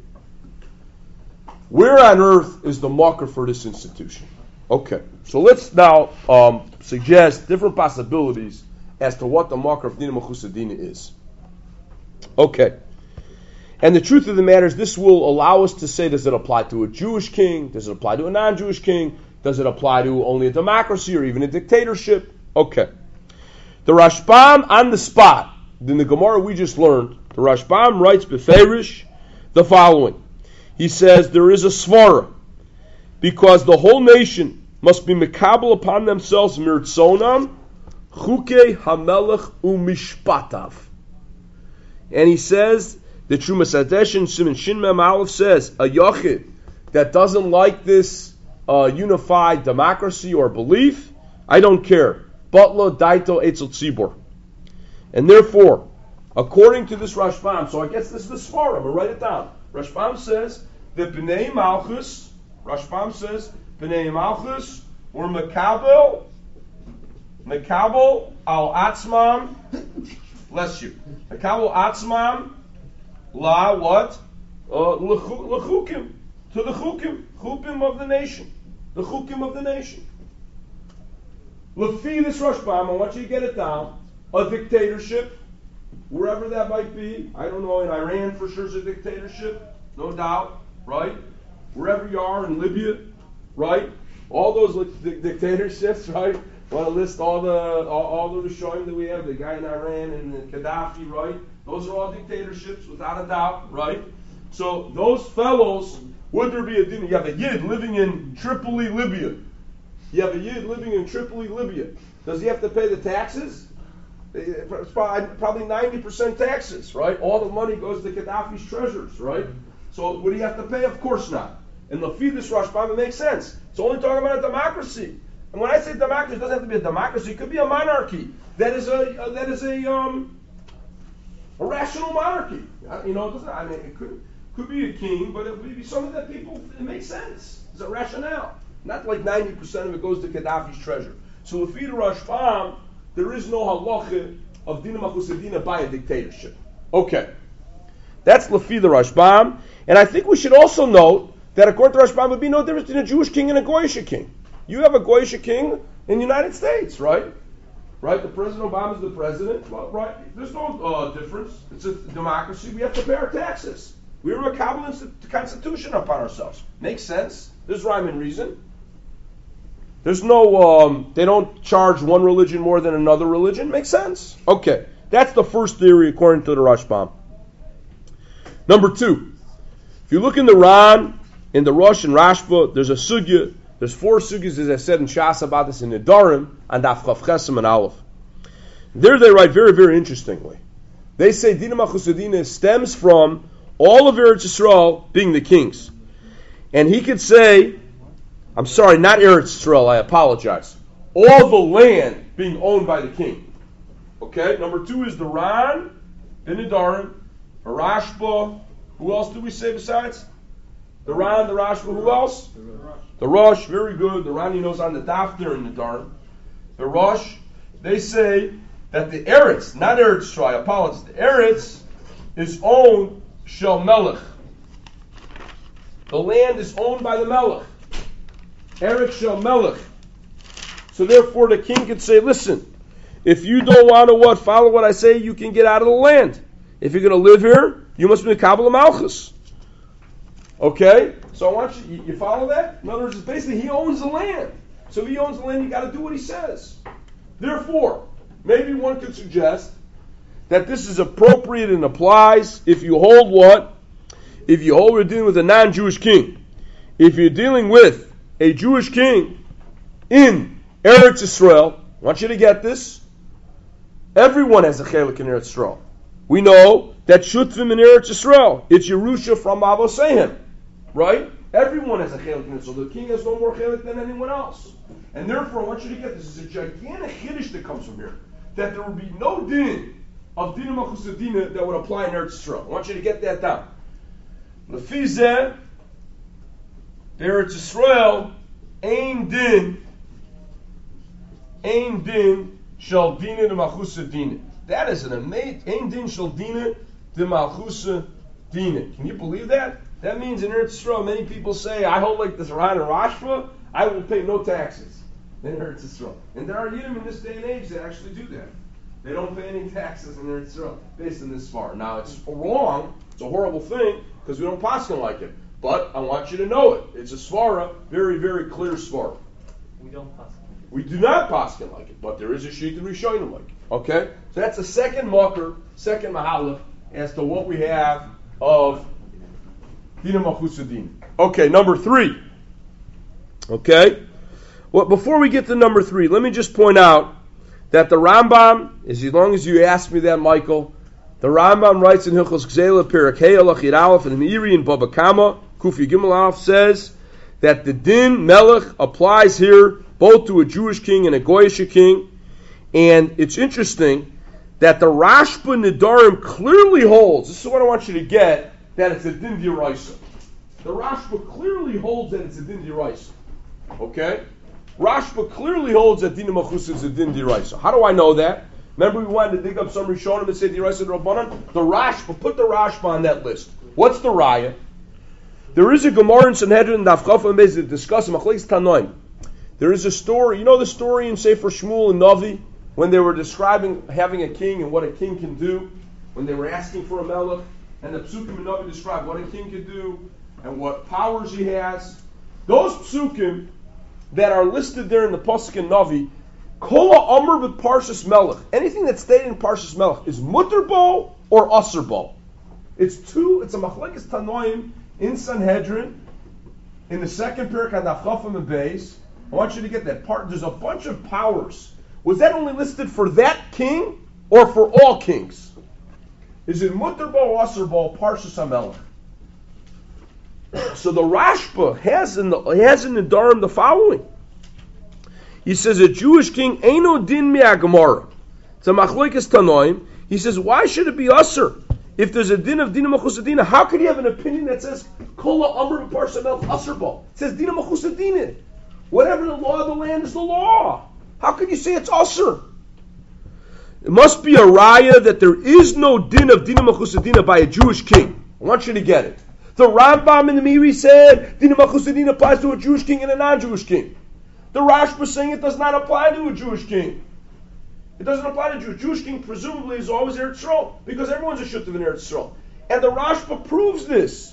S1: Where on earth is the marker for this institution? Okay, so let's now suggest different possibilities as to what the marker of Dina Machusadina is. Okay, and the truth of the matter is this will allow us to say, does it apply to a Jewish king? Does it apply to a non-Jewish king? Does it apply to only a democracy or even a dictatorship? Okay. The Rashbam on the spot, in the Gemara we just learned, the Rashbam writes beferish the following. He says there is a svara because the whole nation must be mekabel upon themselves mirtzonam chuke hamelech umishpatav. And he says the Trumas Hadesh in Siman Shin Mem Aleph says a yochid that doesn't like this unified democracy or belief, I don't care. Batla daito etzel tzibor. And therefore, according to this Rashbam, so I guess this is the svara. I'm gonna write it down. Rashbam says that B'nai Malchus, B'nai Malchus were Mekabel al Atzmam, bless you, Mekabel Atzmam la what? L'chukim, to the chukim of the nation, the chukim of the nation. L'fi this Rashbam, I want you to get it down, a dictatorship, wherever that might be, I don't know, in Iran for sure is a dictatorship, no doubt, right? wherever you are in Libya, right? All those dictatorships, right? Want to list all the Rishonim that we have, the guy in Iran and the Gaddafi, right? Those are all dictatorships, without a doubt, right? So those fellows, would there be a din? You have a Yid living in Tripoli, Libya. You have a Yid living in Tripoli, Libya. Does he have to pay the taxes? It's probably 90% taxes, right? All the money goes to Gaddafi's treasures, right? So would he have to pay? Of course not. And Lafidus Rashbam, it makes sense. It's only talking about a democracy. And when I say democracy, it doesn't have to be a democracy. It could be a monarchy. That is a rational monarchy. You know, it doesn't. I mean, it could be a king, but it would be something that it makes sense. It's a rationale. Not like 90% of it goes to Gaddafi's treasure. So Lafidus Rashbam, there is no halacha of Dina Machusadina by a dictatorship. Okay. That's Lafidus Rashbam. And I think we should also note that according to Rashbam, there would be no difference between a Jewish king and a Goyish king. You have a Goyish king in the United States, right? Right? The President Obama is the president. Well, right? There's no difference. It's a democracy. We have to pay our taxes. We are a Kabbalist constitution upon ourselves. Makes sense. There's rhyme and reason. There's no, they don't charge one religion more than another religion. Makes sense. Okay. That's the first theory according to the Rashbam. Number 2. If you look in the Ran, in the Rosh and Rashba, there's a sugya. There's 4 sugyas, as I said in Shas about this in Nedarim, and Daf Chav Chesem and Aleph. There they write very, very interestingly. They say Dina Machusadina stems from all of Eretz Yisrael being the kings. And he could say, I'm sorry, not Eretz Yisrael, I apologize. All the land being owned by the king. Okay, number 2 is the Ran, in Nedarim, the Rashba. Who else do we say besides? The Ran, the Rashba, who else? The Rosh, very good. The Ran, he knows on the Daf there in the Darn. The Rosh, they say that the Eretz, not Eretz Yisrael, I apologize, the Eretz is owned Shel Melech. The land is owned by the Melech. Eretz Shel Melech. So therefore the king could say, listen, if you don't want to follow what I say, you can get out of the land. If you're going to live here, you must be the Kabbalah Malchus. Okay? So I want you follow that? In other words, it's basically he owns the land. So if he owns the land, you got to do what he says. Therefore, maybe one could suggest that this is appropriate and applies if you hold what? If you hold we're dealing with a non-Jewish king. If you're dealing with a Jewish king in Eretz Yisrael, I want you to get this. Everyone has a chelik in Eretz Yisrael. We know that Shutvim in Eretz Yisrael, it's Yerusha from Avosehem. Right? Everyone has a chelik in it, so the king has no more chelik than anyone else. And therefore, I want you to get this. It's a gigantic chiddush that comes from here. That there would be no din of Dina Machusadina that would apply in Eretz Yisrael. I want you to get that down. Lefizeh, Eretz Yisrael, Ein din shall dina de Machusadina. That is an amazing, Ein din shall dina de Machusadina. Can you believe that? That means in Eretz Yisrael, many people say, I hold like this Ran and Rashba, I will pay no taxes in Eretz Yisrael. And there are Yiddim in this day and age that actually do that. They don't pay any taxes in Eretz Yisrael based on this far. Now, it's wrong, it's a horrible thing, because we don't paskin like it. But I want you to know it. It's a svara, very, very clear svara.
S6: We don't paskin.
S1: We do not paskin like it, but there is a sheet that we show you like it. Okay? So that's the second makar, second mahalach, as to what we have of Dina Machusadin. Okay, number 3. Okay? Well, before we get to number 3, let me just point out that the Rambam, as long as you ask me that, Michael, the Rambam writes in Hilchos Gzela, Perek Hey, Alachir Aleph, and Meiri in Baba Kama, Kufi Gimel Aleph, says that the Din Melech applies here both to a Jewish king and a Goyish king. And it's interesting that the Rashba Nedarim clearly holds, this is what I want you to get, that it's a din d'oraisa. The Rashba clearly holds that it's a din d'oraisa. Okay? Rashba clearly holds that Dina Machusa is a din d'oraisa. How do I know that? Remember we wanted to dig up some Rishonim and say d'oraisa d'Rabbanan? The Rashba, put the Rashba on that list. What's the raya? There is a Gemara in Sanhedrin Daf Chaf and Beis that discusses Machlekes Tanoim. There is a story, you know the story in Sefer Shmuel and Navi, when they were describing having a king and what a king can do, when they were asking for a melech, and the Psukim and Navi describe what a king could do, and what powers he has. Those psukim that are listed there in the Pasuk in Navi, Kola Amr with Parshas Melech. Anything that's stated in Parshas Melech is mutter bo or aser bo. It's a machlekes tanoim in Sanhedrin in the second parak on Chafam and Beis. I want you to get that part. There's a bunch of powers. Was that only listed for that king or for all kings? Is it mutter bo or aser bo? Parshas HaMelech. So the Rashba has in the Nedarim the following. He says a Jewish king eino din mi'agamara. It's a machlekes tanoim. He says, why should it be aser? If there's a din of dina machusadina, how could you have an opinion that says kola amr b'parsha melch aser bo? It says dina machusadina. Whatever the law of the land is the law. How could you say it's aser? It must be a raya that there is no din of dina machusadina by a Jewish king. I want you to get it. The Rambam in the Meiri said dina machusadina applies to a Jewish king and a non-Jewish king. The Rashba is saying it does not apply to a Jewish king. It doesn't apply to a Jewish king. Presumably is always Eretz Yisrael because everyone's a shutov in Eretz Yisrael. And the Rashba proves this.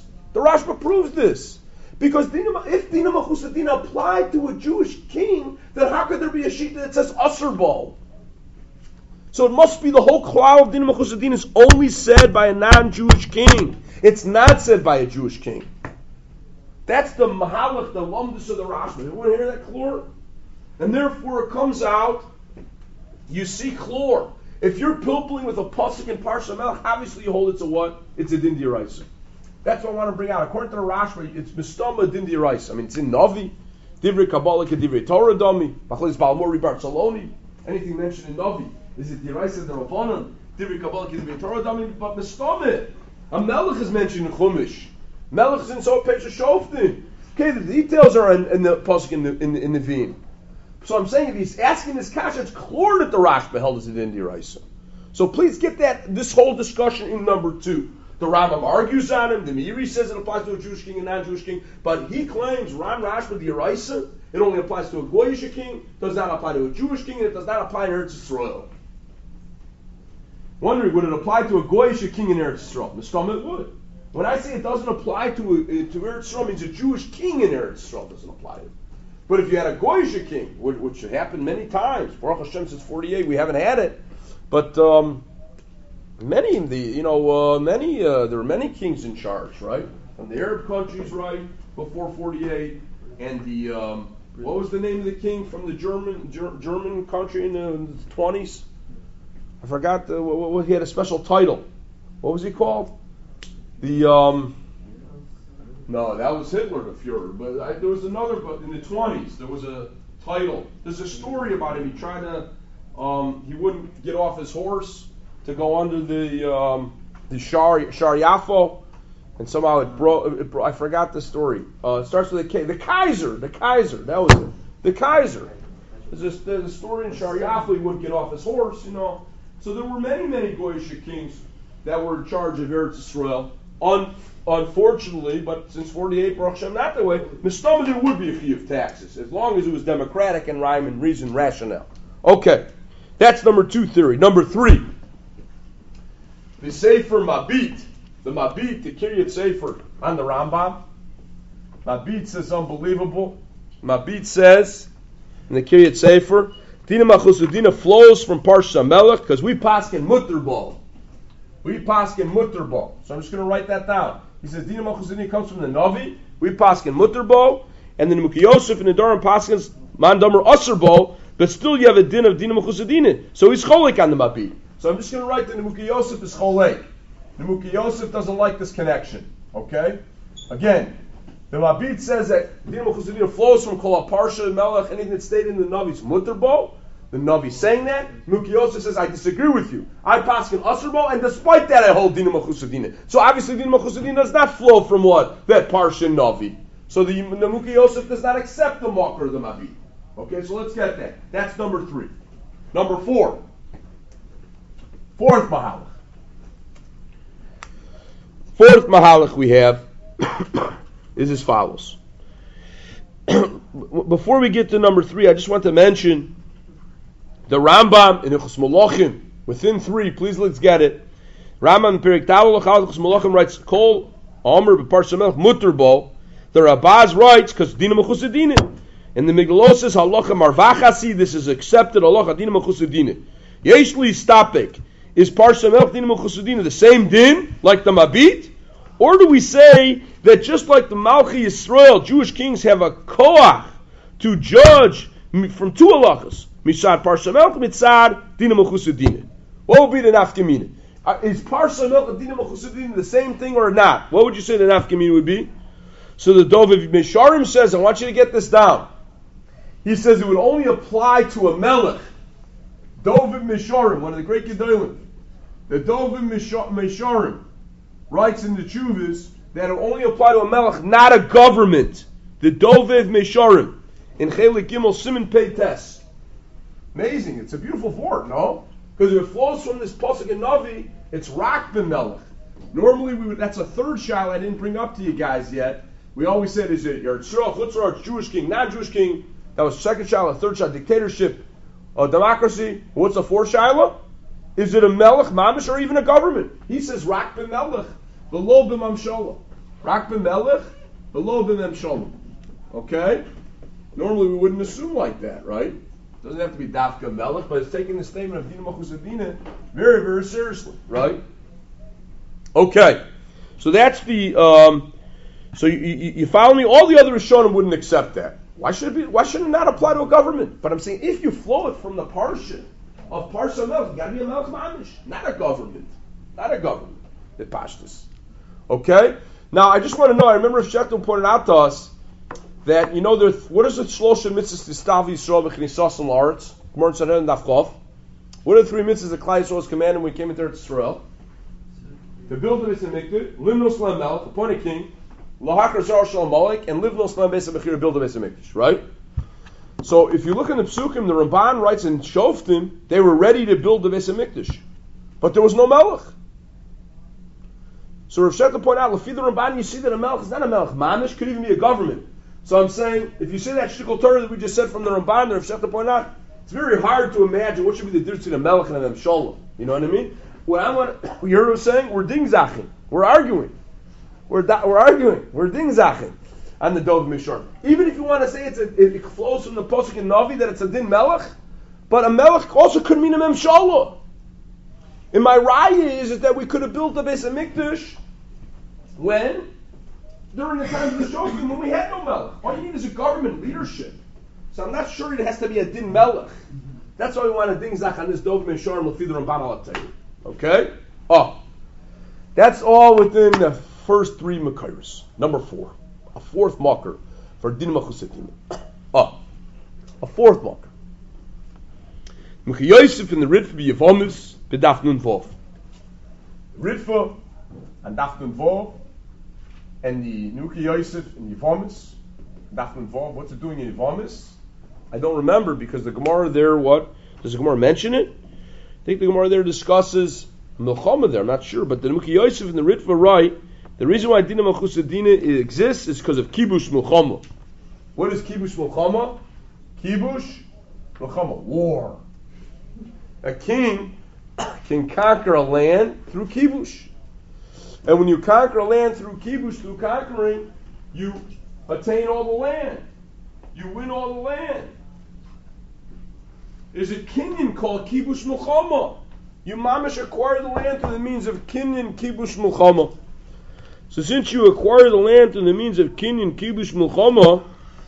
S1: Because if Dina Machusadina applied to a Jewish king, then how could there be a sheet that says Aser Bo? So it must be the whole cloud of Dina Machusadina is only said by a non-Jewish king. It's not said by a Jewish king. That's the Mahalach, the Lumdus of the Rashba. You want to hear that klur? And therefore it comes out, you see klur. If you're pilpling with a pasuk in Parsha Melech, obviously you hold it's a what? It's a din d'oraisa. That's what I want to bring out. According to the Rashba, it's mistama din d'oraisa. I mean, it's in Navi, Divrei Kabbalah, Divrei Torah Dami, Machlis Balmori Bar Saloni. Anything mentioned in Navi, is it d'oraisa the Rabbanan? Divrei Kabbalah, Divrei Torah Dami, but mistama. A Melech is mentioned in Chumash. Melech is in so Pesha Shoftim. Okay, the details are in the pasuk in the Vim. So I'm saying if he's asking this kasha, it's clear that the Rashba held as an Indi Raisa. So please get this whole discussion in number 2. The Rambam argues on him. The Meiri says it applies to a Jewish king and non-Jewish king, but he claims Rashba the Raisa. It only applies to a Goyish king, does not apply to a Jewish king, and it does not apply in Eretz Yisrael. Wondering, would it apply to a Goyish king in Eretz Yisrael? Mistama it would. When I say it doesn't apply to Eretz Yisrael, it means a Jewish king in Eretz Yisrael doesn't apply to it. But if you had a Goyish king, which should happen many times, Baruch Hashem since 48, we haven't had it. But there were many kings in charge, right? From the Arab countries, right, before 48, and the what was the name of the king from the German country in the 20s? I forgot. He had a special title. What was he called? No, that was Hitler, the Fuhrer. But there was another, but in the 20s, there was a title. There's a story about him. He tried to, he wouldn't get off his horse to go under the Shar Yafo, and somehow it broke. I forgot the story. It starts with a K. The Kaiser. That was it. The Kaiser. There's a story in Shar Yafo. He wouldn't get off his horse, So there were many Goyish kings that were in charge of Eretz Yisrael. Unfortunately, but since 48, Baruch Hashem, not that way, Mistama there would be a fee of taxes, as long as it was democratic and rhyme and reason rationale. Okay, that's number 2 theory. Number 3, the Sefer Mabit. The Mabit, the Kiryat Sefer on the Rambam. Mabit says unbelievable. Mabit says, in the Kiryat Sefer, Dina Machusudina flows from Parsha Melech, because we paskin mutter bo. We paskin mutter bo. So I'm just going to write that down. He says Dina Machusadina comes from the Navi. We paskin mutter bo, and then Muki Yosef and the Durham paskins mandamer aser bo. But still, you have a din of Dina Machusadina. So he's cholek on the Mabit. So I'm just going to write that the Muki Yosef is cholek. The Muki Yosef doesn't like this connection. Okay. Again, the Mabit says that Dina Machusadina flows from Kol Parsha Melech. Anything that's stated in the Navi is mutter bo. The Navi saying that. Muki Yosef says, I disagree with you. I paskin aser bo, and despite that, I hold Dina Machusadina. So obviously, Dina Machusadina does not flow from what? That Parsha Navi. So the Muki Yosef does not accept the Makar of the Mabit. Okay, so let's get that. That's number 3. Number 4. Fourth Mahalach. Fourth Mahalach we have is as follows. Before we get to number 3, I just want to mention the Rambam in Hilchos Malachim, within 3, please let's get it. Rambam in Perek Dalet Hilchos Malachim writes, Kol Omer b'Parsha Melech mutter bo. The Rabaz writes because Dina Mechusadina. And the Migdalos says halacha marvachasi. This is accepted halacha Dina Mechusadina. Yeshli stapik. Is Parsha Melech Dina Mechusadina the same din like the Mabit? Or do we say that just like the Malchi Yisrael, Jewish kings have a koach to judge from two halachas, Mishad Parsha Melech, Mitzad Dina Mechusadina? What would be the nafkamina? Is Parsha Melech and Dina Mechusadina the same thing or not? What would you say the nafkamina would be? So the Doviv Misharim says, I want you to get this down. He says it would only apply to a melech. Doviv Misharim, one of the great Gedolim. The Doviv Misharim writes in the Chuvas that it only apply to a melech, not a government. The Doviv Misharim in Chelik Gimel Siman Pei Tes. Amazing. It's a beautiful word, no? Because if it flows from this pasuk in Navi, it's Rak b'melech. Normally, that's a third shayla I didn't bring up to you guys yet. We always said, is it Yisrael, Chutzor, Jewish king, non-Jewish king? That was second shayla, third shayla, dictatorship, democracy. What's the fourth shayla? Is it a melech, mamish, or even a government? He says Rak b'melech, v'lo b'mamshola. Rak b'melech, v'lo b'mamshola. Okay? Normally, we wouldn't assume like that, right? Doesn't have to be Dafka Melech, but it's taking the statement of Dina Mechusadina very, very seriously, right? Okay, so that's the. So you follow me? All the other Rishonim wouldn't accept that. Why should it not apply to a government? But I'm saying if you flow it from the parsha of Parsha Melech, you got to be a Melech Mamish, not a government, the pashtus. Okay. Now I just want to know. I remember Shechtel pointed out to us that, what is the Shlosha mitzvahs to Stav Yisrael v'chnisas l'Aretz? Gemara in Sanhedrin Daf Chof. What are the three mitzvahs that Klal Yisrael was commanded when we came into Eretz Yisrael? To build the Beis Hamikdash, Limnos Lam Melech, appoint a king, Lahakar Zar Shalom Malek, and Livnos Lam Beis Hamikdash, build the Beis Hamikdash, right? So if you look in the Psukim, the Ramban writes in Shoftim, they were ready to build the Beis Hamikdash, but there was no Melech. So Rav Shechtel pointed out, Lefi the Ramban, you see that a Melech is not a Melech. Mamish could even be a government. So I'm saying, if you say that shtickle Torah that we just said from the Ramban, Rav Shechtel pointed out, it's very hard to imagine what should be the difference between a Melech and a Memsholah. You know what I mean? What you heard us saying, we're dingzachin. We're arguing. We're arguing. We're dingzachin on the Dov Mishar. Even if you want to say it flows from the Pasuk in Navi that it's a din Melech, but a Melech also could mean a Memsholah. And my raya is that we could have built the Beis Hamikdash when? During the time of the Shoftim, when we had no Melech. All you need is a government leadership. So I'm not sure it has to be a din Melech. That's why we want a ding zach on this Dov Mishar and Lefi the Ramban al Atayim. Okay? That's all within the first three Makairos. Number 4. A fourth Makar for Din Mechusadina. A fourth Makar. Mechi Yosef in the Ritva b'Yevomis b'Daf Nun Vov. Ritva and Daf Nun Vov. And the Nuki Yosef in Yevomis, Daf Nun Vov. What's it doing in Yevomis? I don't remember because the Gemara there, what? Does the Gemara mention it? I think the Gemara there discusses Milchama there, I'm not sure. But the Nuki Yosef and the Ritva write, the reason why Dina Mechusadina exists is because of Kibush Milchama. What is Kibush Milchama? Kibush Milchama, war. A king can conquer a land through Kibush. And when you conquer a land through kibush, through conquering, you attain all the land. You win all the land. There's a kinyan called kibush milchama. You mamish acquire the land through the means of kinyan kibush milchama. So since you acquire the land through the means of kinyan kibush milchama,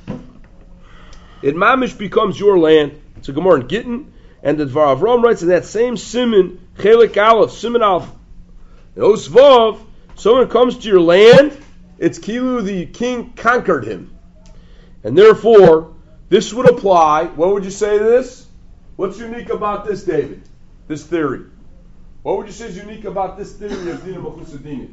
S1: it mamish becomes your land. It's a Gemara in Gittin, and the Dvar Avram writes in that same siman, Chelik Aleph, siman Aleph, Osvav, someone comes to your land, it's Kilu, the king conquered him. And therefore, this would apply. What would you say to this? What's unique about this, David? This theory. What would you say is unique about this theory of Dina Mechusadina?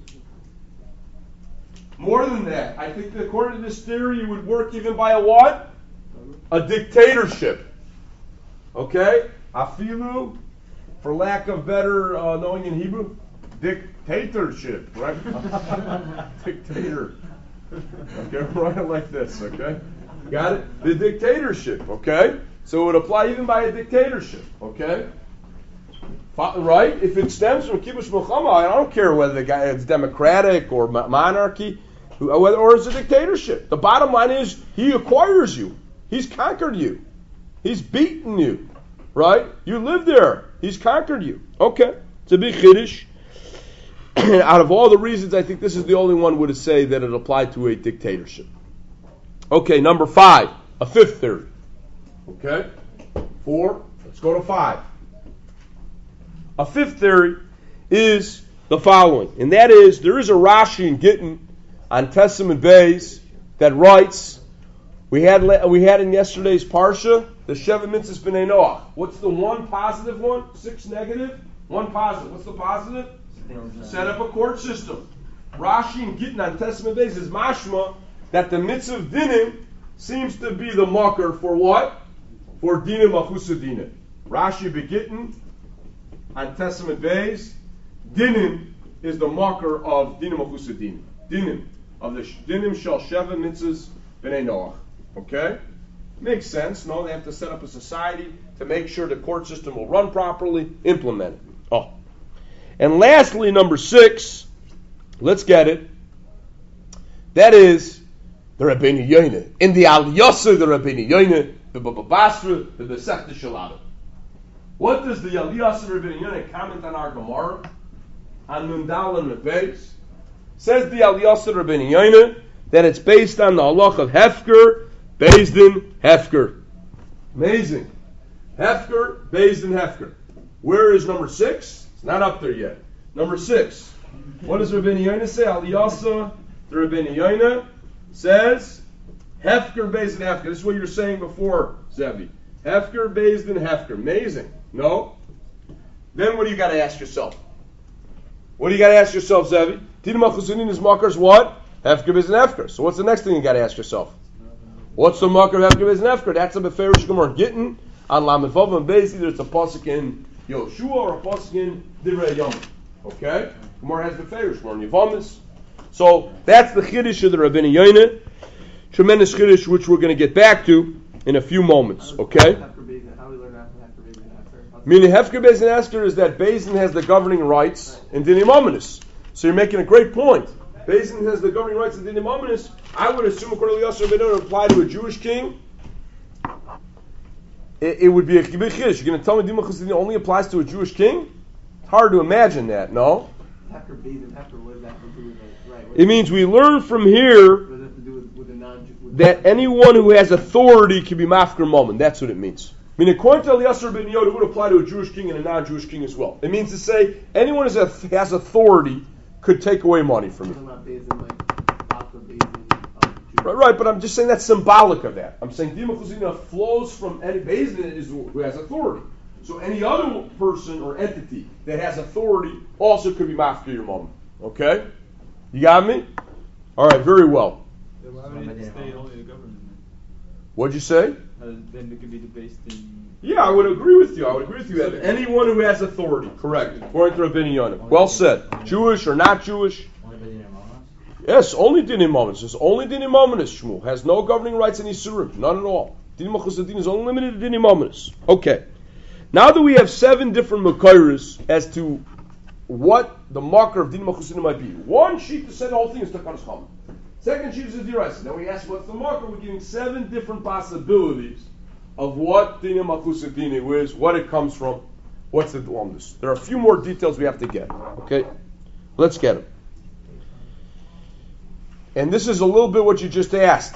S1: More than that, I think that according to this theory, it would work even by a what? A dictatorship. Okay? Afilu, for lack of better knowing in Hebrew, dictatorship, right? Dictator. Okay, write it like this, okay? Got it? The dictatorship, okay? So it would apply even by a dictatorship, okay? Right? If it stems from kibbutz milchama, I don't care whether the guy is democratic or monarchy, or is a dictatorship. The bottom line is he acquires you. He's conquered you. He's beaten you. Right? You live there. He's conquered you. Okay. It's a big chiddush. Out of all the reasons, I think this is the only one would say that it applied to a dictatorship. Okay, number 5, a fifth theory. Okay? 4, let's go to 5. A fifth theory is the following, and that is there is a Rashi in Gittin on Testament Beis that writes, we had in yesterday's Parsha the Sheva Mitzvahs B'nai Noach. What's the one positive one? 6 negative? 1 positive. What's the positive? Set up a court system. Rashi in Gittin on Testament Beis is mashma that the mitzvah of dinim seems to be the makar for what? For dinim achusa dinim. Rashi begittin on Testament Beis, dinim is the marker of dinim achusa dinim. Dinim of the dinim shel sheva mitzvahs b'nei Noach. Okay, makes sense. No, they have to set up a society to make sure the court system will run properly, implement it. Oh, and lastly, number 6. Let's get it. That is the Rabbeinu Yoina. In the Aliyasa, the Rabbeinu Yoina, the Baba Basra, the Besechta Shalada. What does the Aliyasa Rabbeinu Yoina comment on our Gemara? On Nundal and Rebeis? Says the Aliyasa Rabbeinu Yoina that it's based on the halach of Hefker, Bezdin, Hefker. Amazing. Hefker, Bezdin, Hefker. Where is number 6? It's not up there yet. Number 6. What does Rabbeinu Yoina say? Aliyasa, the Rabbeinu Yoina says, Hefker, Bezdin, Hefker. This is what you were saying before, Zevi. Hefker, Bezdin, Hefker. Amazing. No? Then what do you got to ask yourself? What do you got to ask yourself, Zevi? Dinim achusa is makars what? Hefker, Bezdin, Hefker. So what's the next thing you got to ask yourself? What's the makar of Hefker, Bezdin, Hefker? That's a Beferish Gemara Gittin on Lamed Vav and Beis. Either it's a pasuk in Yoshua or a pasuk in Divrei Yom. Okay? Gemara has Beferish Gemara in Yevamis. So that's the chiddush of the Rabbeinu Yoina. Tremendous chiddush, which we're going to get back to in a few moments. Okay?
S2: How do we learn after Hefker Bezdin Hefker?
S1: Meaning Hefker Bezdin Hefker is that Bezdin has the governing rights in Dinim Ominous. So you're making a great point. Bezdin has the governing rights in Dinim Ominous. I would assume according to Yosef Rabbeinu would apply to a Jewish king. It would be a big chiddush. You're going to tell me Dinim Achusa Dinim only applies to a Jewish king? It's hard to imagine that, no?
S2: Hefker Bezdin Hefker, what does that have to do with it? Right.
S1: It means we learn from here
S2: What does that have to do with the non-Jew?
S1: that anyone who has authority can be mafker moment. That's what it means. I mean, according to Eliezer ben Yehuda, it would apply to a Jewish king and a non-Jewish king as well. It means to say anyone who has authority could take away money from you. Right, but I'm just saying that's symbolic of that. I'm saying Dima Chuzina flows from any Bezdin is who has authority. So any other person or entity that has authority also could be mafker your moment. Okay? You got me? All right, very well.
S7: Then why would it stay only the government?
S1: What'd you say?
S7: Then it could be based in...
S1: Yeah, I would agree with you. That anyone who has authority, correct. According to Rabbeinu Yoina. Well said. Jewish or not Jewish? Yes, only Dinim Mominus. It's only Dinim Mominus, Shmuel. Has no governing rights in Yisurim. None at all. Dinim Achusa Dinim is only limited to Dinim Mominus. Okay. Now that we have 7 different Makairis as to what the marker of Dinim Achusa Dinim might be. One sheet to say the whole thing is Takanas Chama. Second sheet is a Diraisa. Then we ask what's the marker. We're giving 7 different possibilities of what Dinim Achusa Dinim is, what it comes from, what's the Dwamnus. There are a few more details we have to get. Okay? Let's get them. And this is a little bit what you just asked,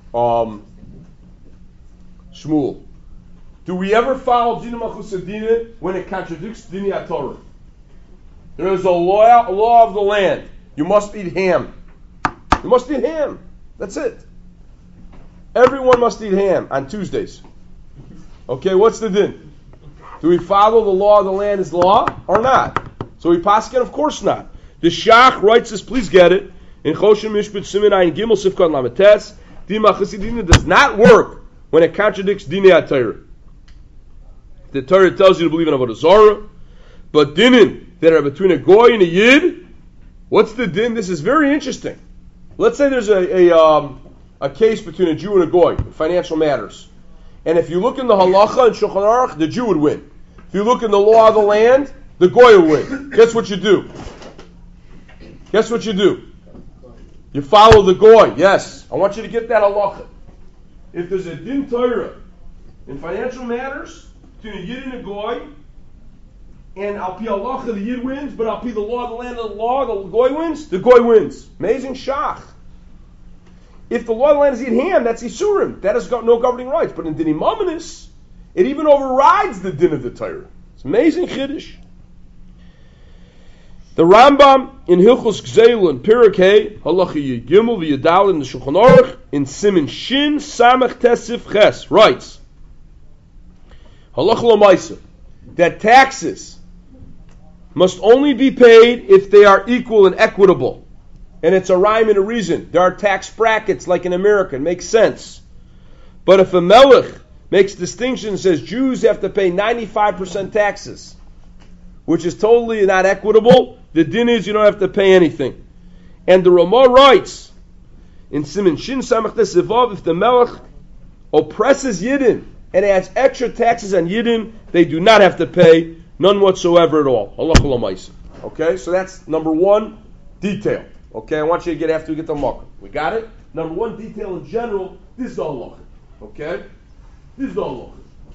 S1: Shmuel. Do we ever follow Dinim Achusa Dinim when it contradicts Dini HaTorah? There is a law of the land. You must eat ham. You must eat ham. That's it. Everyone must eat ham on Tuesdays. Okay, what's the din? Do we follow the law of the land as law or not? So we paskin, of course not. The Shach writes this, please get it. In Choshen Mishpat Siman Ayin Gimel Sifkat Lametes, Dinim Achusa Dinim does not work when it contradicts Dinei HaTorah. The Torah tells you to believe in Avodah Zarah, but dinim that are between a goy and a yid, what's the din? This is very interesting. Let's say there's a case between a Jew and a goy, financial matters, and if you look in the halacha and Shulchan Aruch, the Jew would win. If you look in the law of the land, the goy will win. Guess what you do? Guess what you do? You follow the goy. Yes. I want you to get that halacha. If there's a din Torah in financial matters between a yid and a goy, and al pi halacha the yid wins, but al pi the law of the land of the law, the goy wins. The goy wins. Amazing shach. If the law of the land is Yidham, that's Isurim. That has got no governing rights. But in Dinim Ominous, it even overrides the din of the Torah. It's amazing chiddush. The Rambam in Hilchos Gzeil and Perek Hey, Halacha Yigimel v'Yadal in the Shulchan Aruch, in Siman Shin Samech Tesif Ches, writes, Halacha L'maisa, that taxes must only be paid if they are equal and equitable. And it's a rhyme and a reason. There are tax brackets like in America. It makes sense. But if a melech makes distinction and says Jews have to pay 95% taxes, which is totally not equitable, the din is you don't have to pay anything. And the Ramah writes in Siman Shin Samach Tesivav, if the melech oppresses Yidden and adds extra taxes on Yidden, they do not have to pay none whatsoever at all. Halacha l'maisa. Okay, so that's number one detail. Okay, I want you to get after we get the makkah. We got it? Number one detail in general, this is the halacha. Okay? This is the halacha.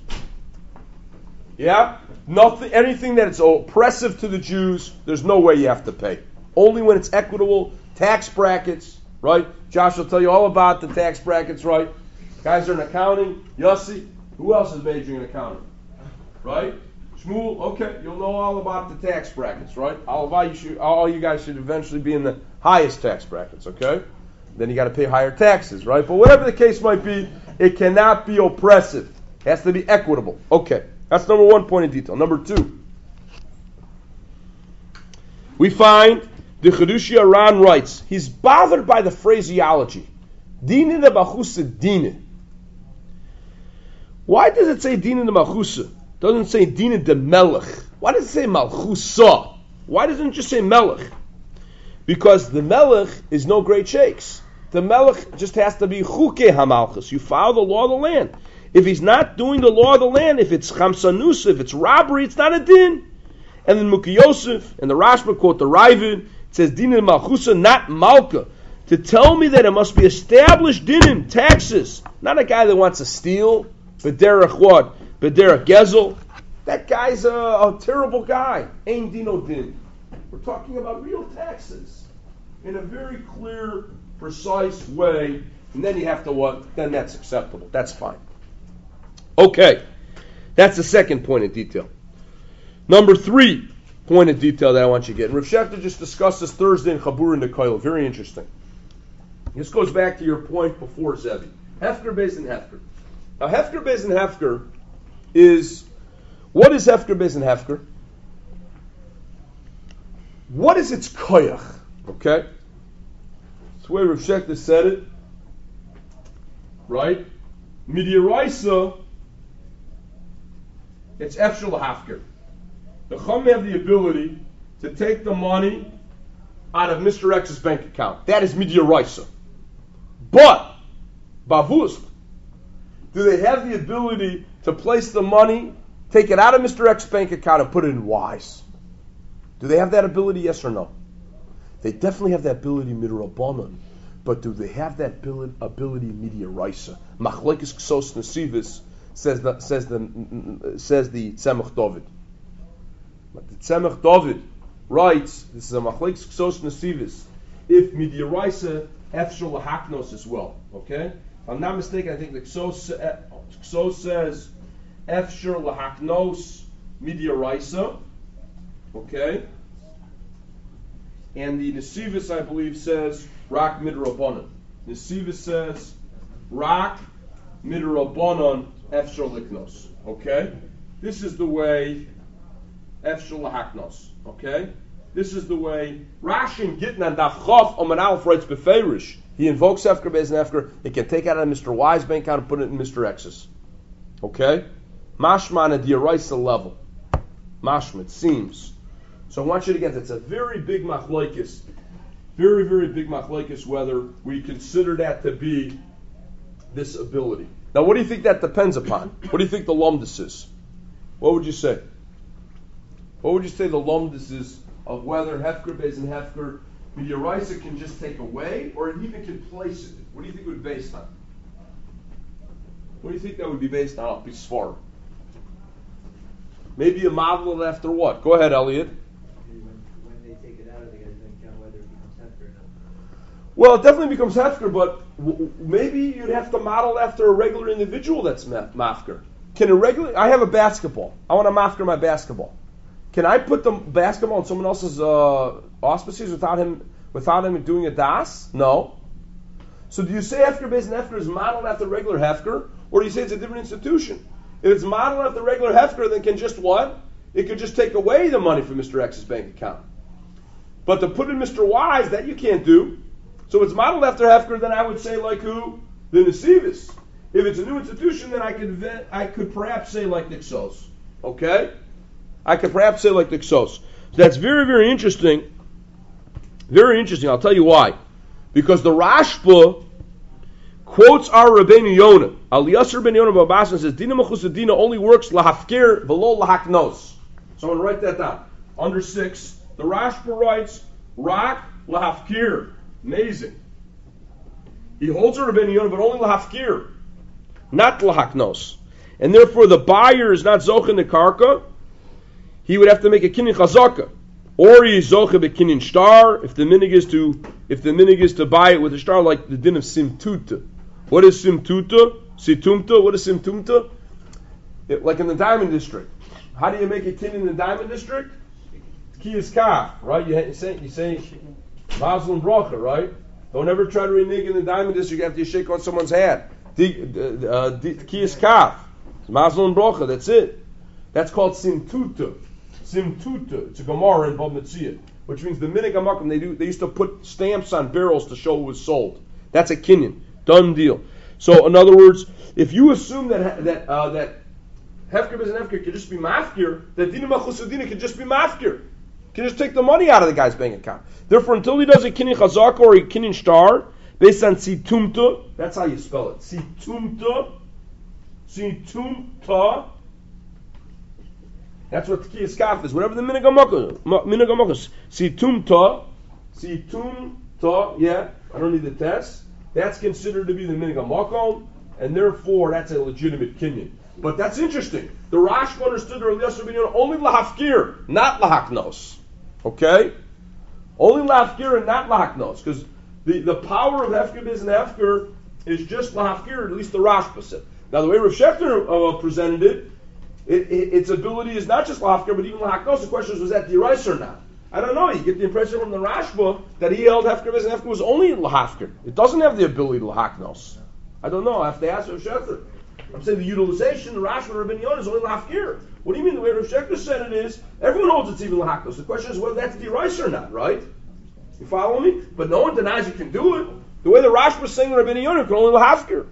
S1: Yeah? Nothing, anything that is oppressive to the Jews, there's no way you have to pay. Only when it's equitable, tax brackets, right? Josh will tell you all about the tax brackets, right? Guys are in accounting. Yossi, who else is majoring in accounting? Right? Shmuel, okay, you'll know all about the tax brackets, right? All you guys should eventually be in the highest tax brackets, okay? Then you got to pay higher taxes, right? But whatever the case might be, it cannot be oppressive. It has to be equitable. Okay, that's number one point of detail. Number two, we find the Chedushi Aran writes, he's bothered by the phraseology. Dine de Bachusa Dine. Why does it say Dine de Bachusa? Doesn't say Dina de Melech. Why does it say Malchusa? Why doesn't it just say Melech? Because the Melech is no great shakes. The Melech just has to be Chuke HaMalchus. You follow the law of the land. If he's not doing the law of the land, if it's Chamsanus, if it's robbery, it's not a din. And then Muki Yosef and the Rashba quote the Ravid, it says Dina de Malchusa, not Malka. To tell me that it must be established dinim, taxes. Not a guy that wants to steal, but derech what? But derech gezel. That guy's a terrible guy. Ein dino din. We're talking about real taxes in a very clear, precise way. And then you have to what? Then that's acceptable. That's fine. Okay. That's the second point of detail. Number 3 point of detail that I want you to get. And Rav Shechter just discussed this Thursday in Chabur and Nekoil. Very interesting. This goes back to your point before, Zevi. Hefker, Beis, and Hefker. Now, Hefker, Beis, and Hefker is, what is Hefker, Beis, and Hefker? What is its koyach? Okay? That's the way Rav Shechter said it. Right? Midiraisa, it's Efshel Hefker. The Chum have the ability to take the money out of Mr. X's bank account. That is Midiraisa. But, Bavust, do they have the ability to place the money, take it out of Mr. X's bank account and put it in Y's? Do they have that ability, yes or no? They definitely have that ability midrabanan, but do they have that ability midiraisa? Machlekes Ksos Nesivis says the Tzemach David. But the Tzemach David writes, this is a Machlekes Ksos Nesivis, if midiraisa efshel lahaknos as well. Okay? If I'm not mistaken, I think the Ksos says efshel lahaknos midiraisa. Okay? And the Nesivis, I believe, says Rak Midrabanan. Nesivis says Rak Midrabanan Efshel Liknos. Okay? This is the way Efshel Lahaknos. Okay? This is the way Rashin Gitnan Dafchof Oman Aleph writes Beferish. He invokes Hefker, Beis, and Hefker. It can take out of Mr. Y's bank account and put it in Mr. X's. Okay? Mashma on a Diraisa level. Mashma, it seems. So I want you to get, it's a very big machlokes, very, very big machlokes whether we consider that to be this ability. Now, what do you think that depends upon? What do you think the lumdus is? What would you say? What would you say the lumdus is of whether Hefker, Beis, and Hefker, Midiraisa can just take away, or it even can place it? What do you think it would be based on? What do you think that would be based on? I'll be smart. Maybe a model after what? Go ahead, Elliot.
S6: When they take it out of the guy's bank account, whether it becomes Hefker or not.
S1: Well, it definitely becomes Hefker, but maybe you'd have to model after a regular individual that's Mafker. I have a basketball. I want to Mafker my basketball. Can I put the basketball in someone else's auspices without him doing a das? No. So do you say Hefker Beis and Hefker is modeled after regular Hefker, or do you say it's a different institution? If it's modeled after regular Hefker, then can just what? It could just take away the money from Mr. X's bank account. But to put in Mr. Y's, that you can't do. So if it's modeled after Hefker, then I would say like who? The Nesivis. If it's a new institution, then I could perhaps say like Nixos. Okay? I could perhaps say like Nixos. So that's very, very interesting. Very interesting. I'll tell you why. Because the Rashba quotes our Rabbeinu Yonah. Aliyasar Rabbeinu Yonah Babasan says, Dina Mechusadina only works lahafkir velo lahaknos. So I'm going to write that down. Under 6, the Rashba writes, Rak lahafkir. Amazing. He holds our Rabbeinu Yonah, but only lahafkir, not lahaknos. And therefore the buyer is not zochin the karka. He would have to make a kinyan chazaka. Or he is zoche bekinyan star if the minig is to buy it with a star, like the din of simtuta. What is simtuta? Situmta. What is simtumta? Like in the diamond district. How do you make a kinyan in the diamond district? Kiyas kaf, right? You say mazel and bracha, right? Don't ever try to renege in the diamond district after you shake on someone's hand. Kiyas kaf, mazel and bracha. That's it. That's called simtuta. Simtuta. It's a Gemara in Bab Metzia, which means the minig hamakom they used to put stamps on barrels to show it was sold. That's a kinyan. Done deal. So in other words, if you assume that Hefker Beis and Hefker could just be mafkir, that Dina Mechusadina could just be mafkir. Can just take the money out of the guy's bank account. Therefore, until he does a kinyan chazaka or a kinyan star based on situmta, that's how you spell it. Situmta. That's what Kiyas Kaf is. Whatever the minig hamakom. Situmta, yeah, I don't need the test. That's considered to be the minig hamakom, and therefore that's a legitimate kinyan. But that's interesting. The Rashba understood only lahafkir, not lahaknos. Okay? Only lahafkir and not lahaknos. Because the power of Hefker Beis and Hefker is just lahafkir, at least the Rashba said. Now the way Rav Shechter presented it, its ability is not just lahafkir, but even lahaknos. The question was that deraisa or not? I don't know. You get the impression from the Rashba that he held Hefker Beis and Hefker was only lahafkir. It doesn't have the ability to lahaknos. I don't know. I have to ask Rav Shechter. I'm saying the utilization, the Rashba and Rabbeinu Yonah is only lahafkir. What do you mean? The way Rav Shechter said it is, everyone holds it's even lahaknos. The question is whether that's deraisa or not, right? You follow me? But no one denies you can do it. The way the Rashba is saying Rabbeinu Yonah can only lahafkir.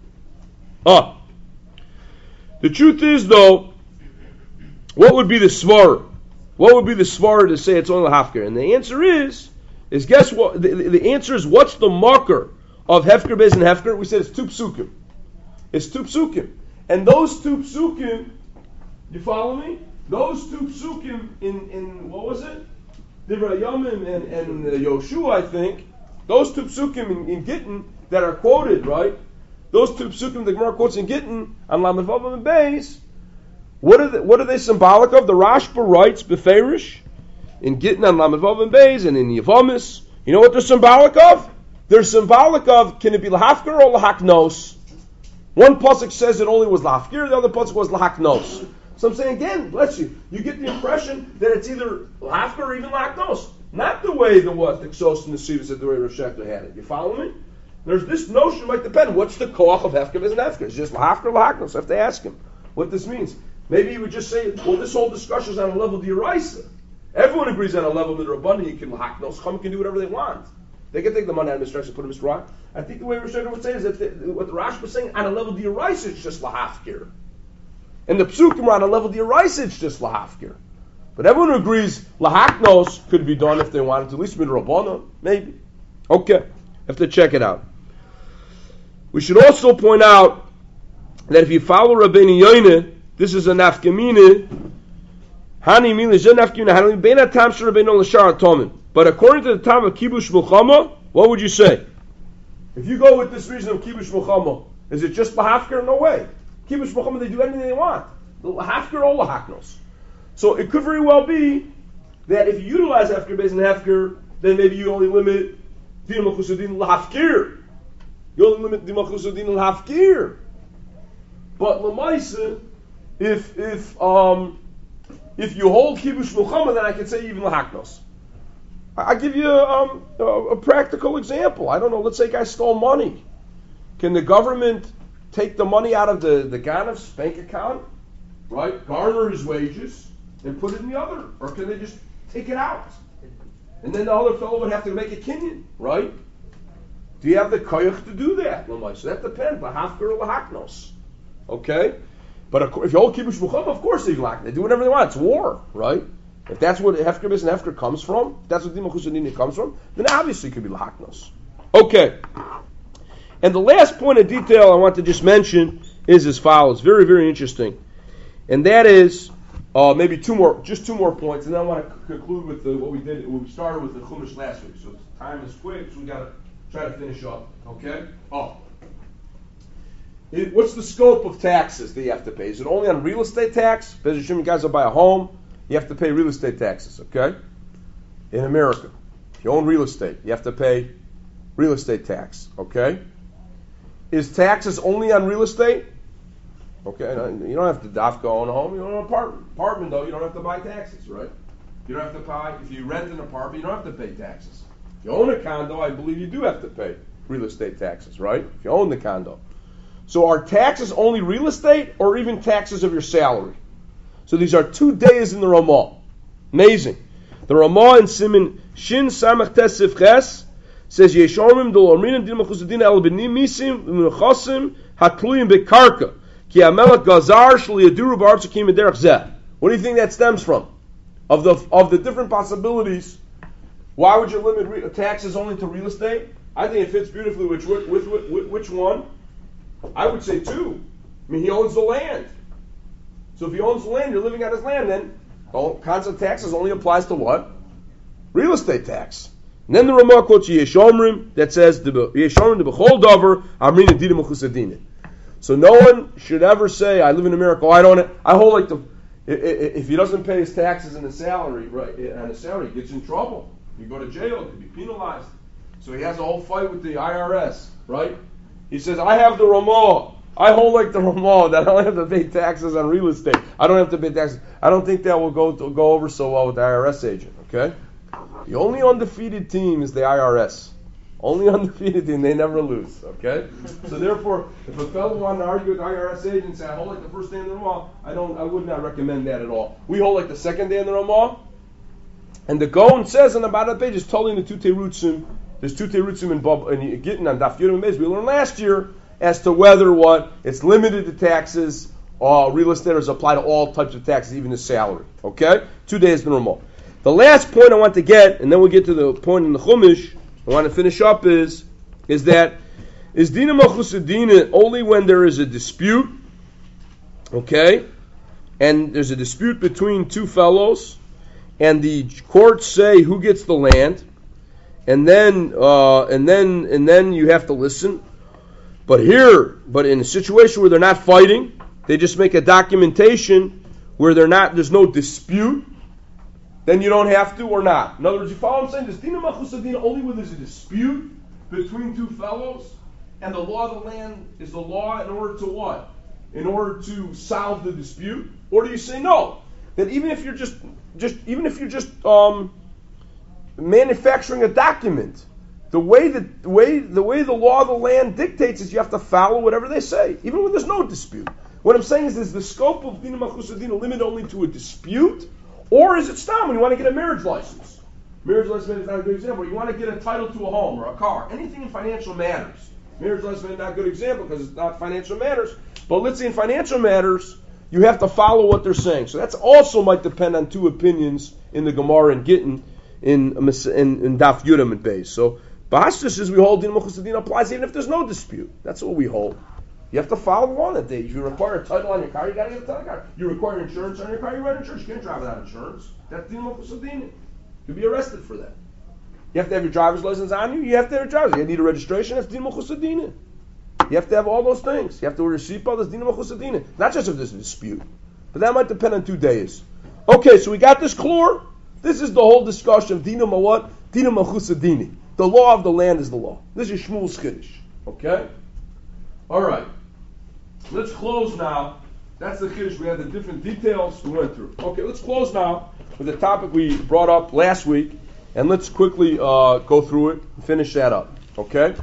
S1: The truth is, though, what would be the svara? What would be the svara to say it's only lahafkir? And the answer is guess what? The answer is, what's the marker of Hefker Beis and Hefker? We said it's 2 psukim. It's 2 psukim. And those 2 psukim, you follow me? Those 2 psukim in what was it? Divrei Yomim and Yoshua, I think. Those 2 psukim in Gittin that are quoted, right? Those 2 psukim the Gemara quotes in Gittin on Lamed Vav and Beis. What are they symbolic of? The Rashba writes Beferish in Gittin on Lamed Vav and Beis and in Yavamis. You know what they're symbolic of? They're symbolic of, can it be lahafkir or lahaknos? One pasuk says it only was lahafkir, the other pasuk was lahaknos. So I'm saying again, bless you, you get the impression that it's either lahafkir or even lahaknos. Not the way the Ksos and the Sivas said the way Rav Shechter had it. You follow me? There's this notion might depend. What's the koach of Hefker Beis and Hefker? It's just lahafkir or lahaknos. I have to ask him what this means. Maybe he would just say, well, this whole discussion is on a level of deraisa. Everyone agrees on a level of midrabanan you can lahaknos. Chum can do whatever they want. They can take the money out of Mr. X and put it in Mr. Rock. I think the way Rav Shechter would say is that what the Rashi was saying, on a level of deraisa, it's just lahafkir. And the psukim are on a level of deraisa, it's just lahafkir. But everyone agrees lahaknos could be done if they wanted to, at least midrabanan, maybe. Okay, have to check it out. We should also point out that if you follow Rabbeinu Yonah, this is a nafkamina. But according to the time of Kibush Mulchama, what would you say? If you go with this reason of Kibush Mulchama, is it just Lahafker? No way. Kibush Mulchama, they do anything they want. Lahafker or Lahaknos. So it could very well be that if you utilize Hefker based on Hefker, then maybe you only limit Din Malchusadin Lahafkir. You only limit Din Malchusadin Lahafkir. But Lamaisa, if you hold Kibush Mulchama, then I can say even Lahaknos. I'll give you a practical example. I don't know, let's say a guy stole money. Can the government take the money out of the Ganef's bank account, right, garner his wages, and put it in the other? Or can they just take it out? And then the other fellow would have to make a kinyan, right? Do you have the koyach to do that? So that depends, lahafker or lahaknos. Okay? But if you hold kibush mucham, of course they do whatever they want. It's war, right? If that's what hefker bis and hefker comes from, if that's what dima chusadini comes from, then obviously it could be lahaknos. Okay. And the last point of detail I want to just mention is as follows. Very, very interesting. And that is maybe two more points, and then I want to conclude with what we started with the Chumash last week. So time is quick, so we got to try to finish up. Okay? What's the scope of taxes that you have to pay? Is it only on real estate tax? If you guys will buy a home, you have to pay real estate taxes. Okay? In America, if you own real estate, you have to pay real estate tax. Okay? Is taxes only on real estate? Okay, you don't have to dafka own a home. You own an apartment, though, you don't have to buy taxes, right? You don't have to pay. If you rent an apartment, you don't have to pay taxes. If you own a condo, I believe you do have to pay real estate taxes, right? If you own the condo. So are taxes only real estate or even taxes of your salary? So these are 2 days in the Ramah. Amazing. The Ramah in Siman Shin Samach Tesif Ches says Yeshomim Dol Ormin Din Machusadin El Benim Misim V'Mechasim Hatluyim Bekarka. What do you think that stems from? Of the different possibilities, why would you limit taxes only to real estate? I think it fits beautifully with which one? I would say two. I mean, he owns the land. So if he owns the land, you're living on his land, then the concept of taxes only applies to what? Real estate tax. And then the Ramah quotes Yeshomrim that says, Yeshomrim the Bechol Dover, Amrina Didim Chusadinit. So no one should ever say, I live in America, I hold like if he doesn't pay his taxes and his salary, right, on his salary, he gets in trouble. You go to jail, he could be penalized. So he has a whole fight with the IRS, right? He says, I have the Ramah. I hold like the Ramah that I don't have to pay taxes on real estate. I don't have to pay taxes. I don't think that will go over so well with the IRS agent, okay? The only undefeated team is the IRS. Only undefeated team, they never lose, okay? So therefore, if a fellow wanted to argue with the IRS agent and say, I hold like the first day in the Ramah, I would not recommend that at all. We hold like the second day in the Ramah, and the Gaon says on the bottom of the page, is totally in the two Terutzim. There's two Terutzim in Gittin on Daf Yudam Beis. We learned last year as to whether it's limited to taxes, real estate, or apply to all types of taxes, even the salary, okay? 2 days in the Ramah. The last point I want to get, and then we'll get to the point in the Chumash, I want to finish up is Dina Malchusadina only when there is a dispute, okay? And there's a dispute between two fellows, and the courts say who gets the land, and then you have to listen. But in a situation where they're not fighting, they just make a documentation where there's no dispute. Then you don't have to or not. In other words, you follow what I'm saying? There's Dina Malchusadina only when there's a dispute between two fellows, and the law of the land is the law in order to what? In order to solve the dispute? Or do you say no? That even if you're just manufacturing a document, the way the law of the land dictates is you have to follow whatever they say, even when there's no dispute. What I'm saying is the scope of Dina Malchusadina limited only to a dispute? Or is it stam when you want to get a marriage license? Marriage license is not a good example. You want to get a title to a home or a car. Anything in financial matters. Marriage license is not a good example because it's not financial matters. But let's say in financial matters, you have to follow what they're saying. So that's also might depend on two opinions in the Gemara and Gittin in Daf Yudam and Beis. So Bahashtas is we hold Dina Malchusadina applies even if there's no dispute. That's what we hold. You have to follow the law that day. If you require a title on your car, you got to get a title on your car. You require insurance on your car, you write insurance. You can't drive without insurance. That's din l'chusadin. You'll be arrested for that. You have to have your driver's license on you. You have to have your driver's license. You need a registration. That's din l'chusadin. You have to have all those things. You have to wear your seatbelt. That's din l'chusadin. Not just if there's a dispute, but that might depend on 2 days. Okay, so we got this klur. This is the whole discussion of dinam what? Dinam l'chusadin. The law of the land is the law. This is Shmuel's Chiddush. Okay? All right. Let's close now. That's the Chiddush. We have the different details we went through. Okay, let's close now with the topic we brought up last week, and let's quickly go through it and finish that up. Okay?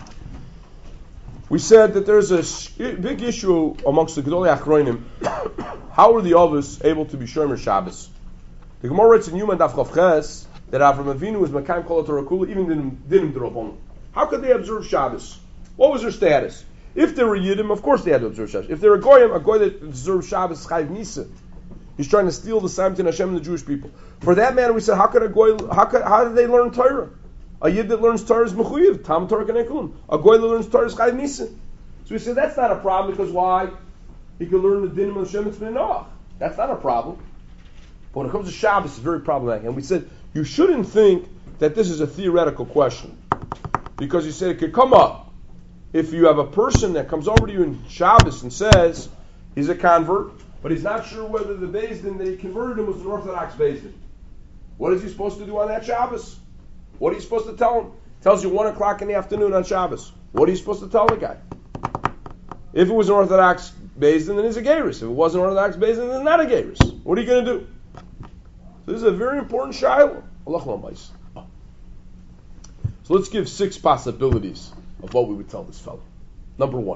S1: We said that there's a big issue amongst the Gedolei Achronim. How were the Avos able to be Shomer Shabbos? The Gemara writes in Yuma Daf Chav Ches that Avram Avinu was Makayim Kol HaTorah Kula, even Dinim D'Rabbanan. How could they observe Shabbos? What was their status? If they were Yiddim, of course they had to observe Shabbos. If they were Goyim, a Goy that observes Shabbos Chayv Nisa. He's trying to steal the Samtin Hashem and the Jewish people. For that matter, we said, how could a Goy? How did they learn Torah? A Yid that learns Torah is Mechuyev. Tam Torah Kanei Kulam. A Goy that learns Torah is Chayv Nisa. So we said that's not a problem because why? He could learn the Dinim of Hashem and Noach. That's not a problem. But when it comes to Shabbos, it's very problematic. And we said you shouldn't think that this is a theoretical question, because you said it could come up if you have a person that comes over to you in Shabbos and says he's a convert, but he's not sure whether the Beis Din that he converted him was an Orthodox Beis Din. What is he supposed to do on that Shabbos? What are you supposed to tell him? Tells you 1 o'clock in the afternoon on Shabbos. What are you supposed to tell the guy? If it was an Orthodox Beis Din, then he's a Geirus. If it wasn't an Orthodox Beis Din, then it's not a Geirus. What are you going to do? So this is a very important Shiloh. So let's give 6 possibilities of what we would tell this fellow. Number 1.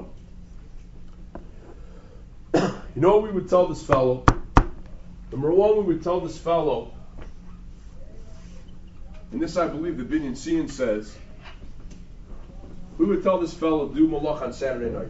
S1: You know what we would tell this fellow? Number 1, we would tell this fellow, and this I believe the Binyan Sian says, we would tell this fellow, do malach on Saturday night.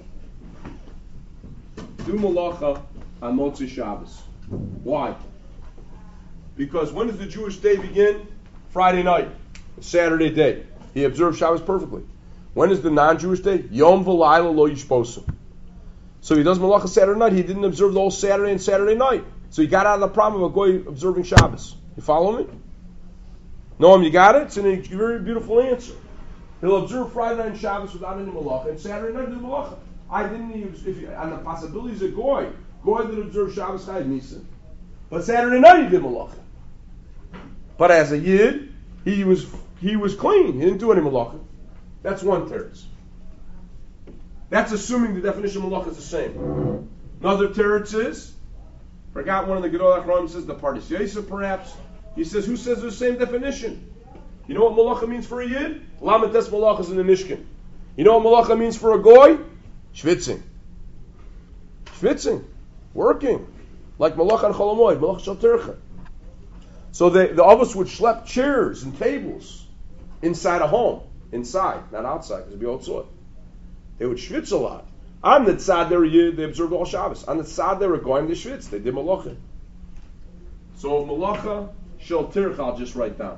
S1: Do malacha on Motzei Shabbos. Why? Because when does the Jewish day begin? Friday night. Saturday day. He observed Shabbos perfectly. When is the non-Jewish day? Yom v'layla lo yishposim. So he does malacha Saturday night. He didn't observe the whole Saturday and Saturday night. So he got out of the problem of a goy observing Shabbos. You follow me? Noam, you got it? It's a very beautiful answer. He'll observe Friday night and Shabbos without any malacha, and Saturday night do malacha. I didn't even, on the possibilities of goy that observed Shabbos Chayv Nisan. But Saturday night he did malacha. But as a Yid, he was clean. He didn't do any malacha. That's one teretz. That's assuming the definition of malacha is the same. Another teretz is, forgot one of the Gedolei Achronim says, the Pardes Yosef perhaps. He says, who says the same definition? You know what malacha means for a Yid? Lamates malacha is in the Mishkan. You know what malacha means for a Goy? Schwitzing. Schwitzing. Working. Like malacha and Chol Hamoed, malacha shel tircha. So the Avos would schlep chairs and tables inside a home. Inside, not outside, because it'd be outside. They would schwitz a lot. On the tzad they were Yid, they observed all Shabbos. On the tzad they were going, they schwitz. They did malacha. So malacha shel tircha, I'll just write down.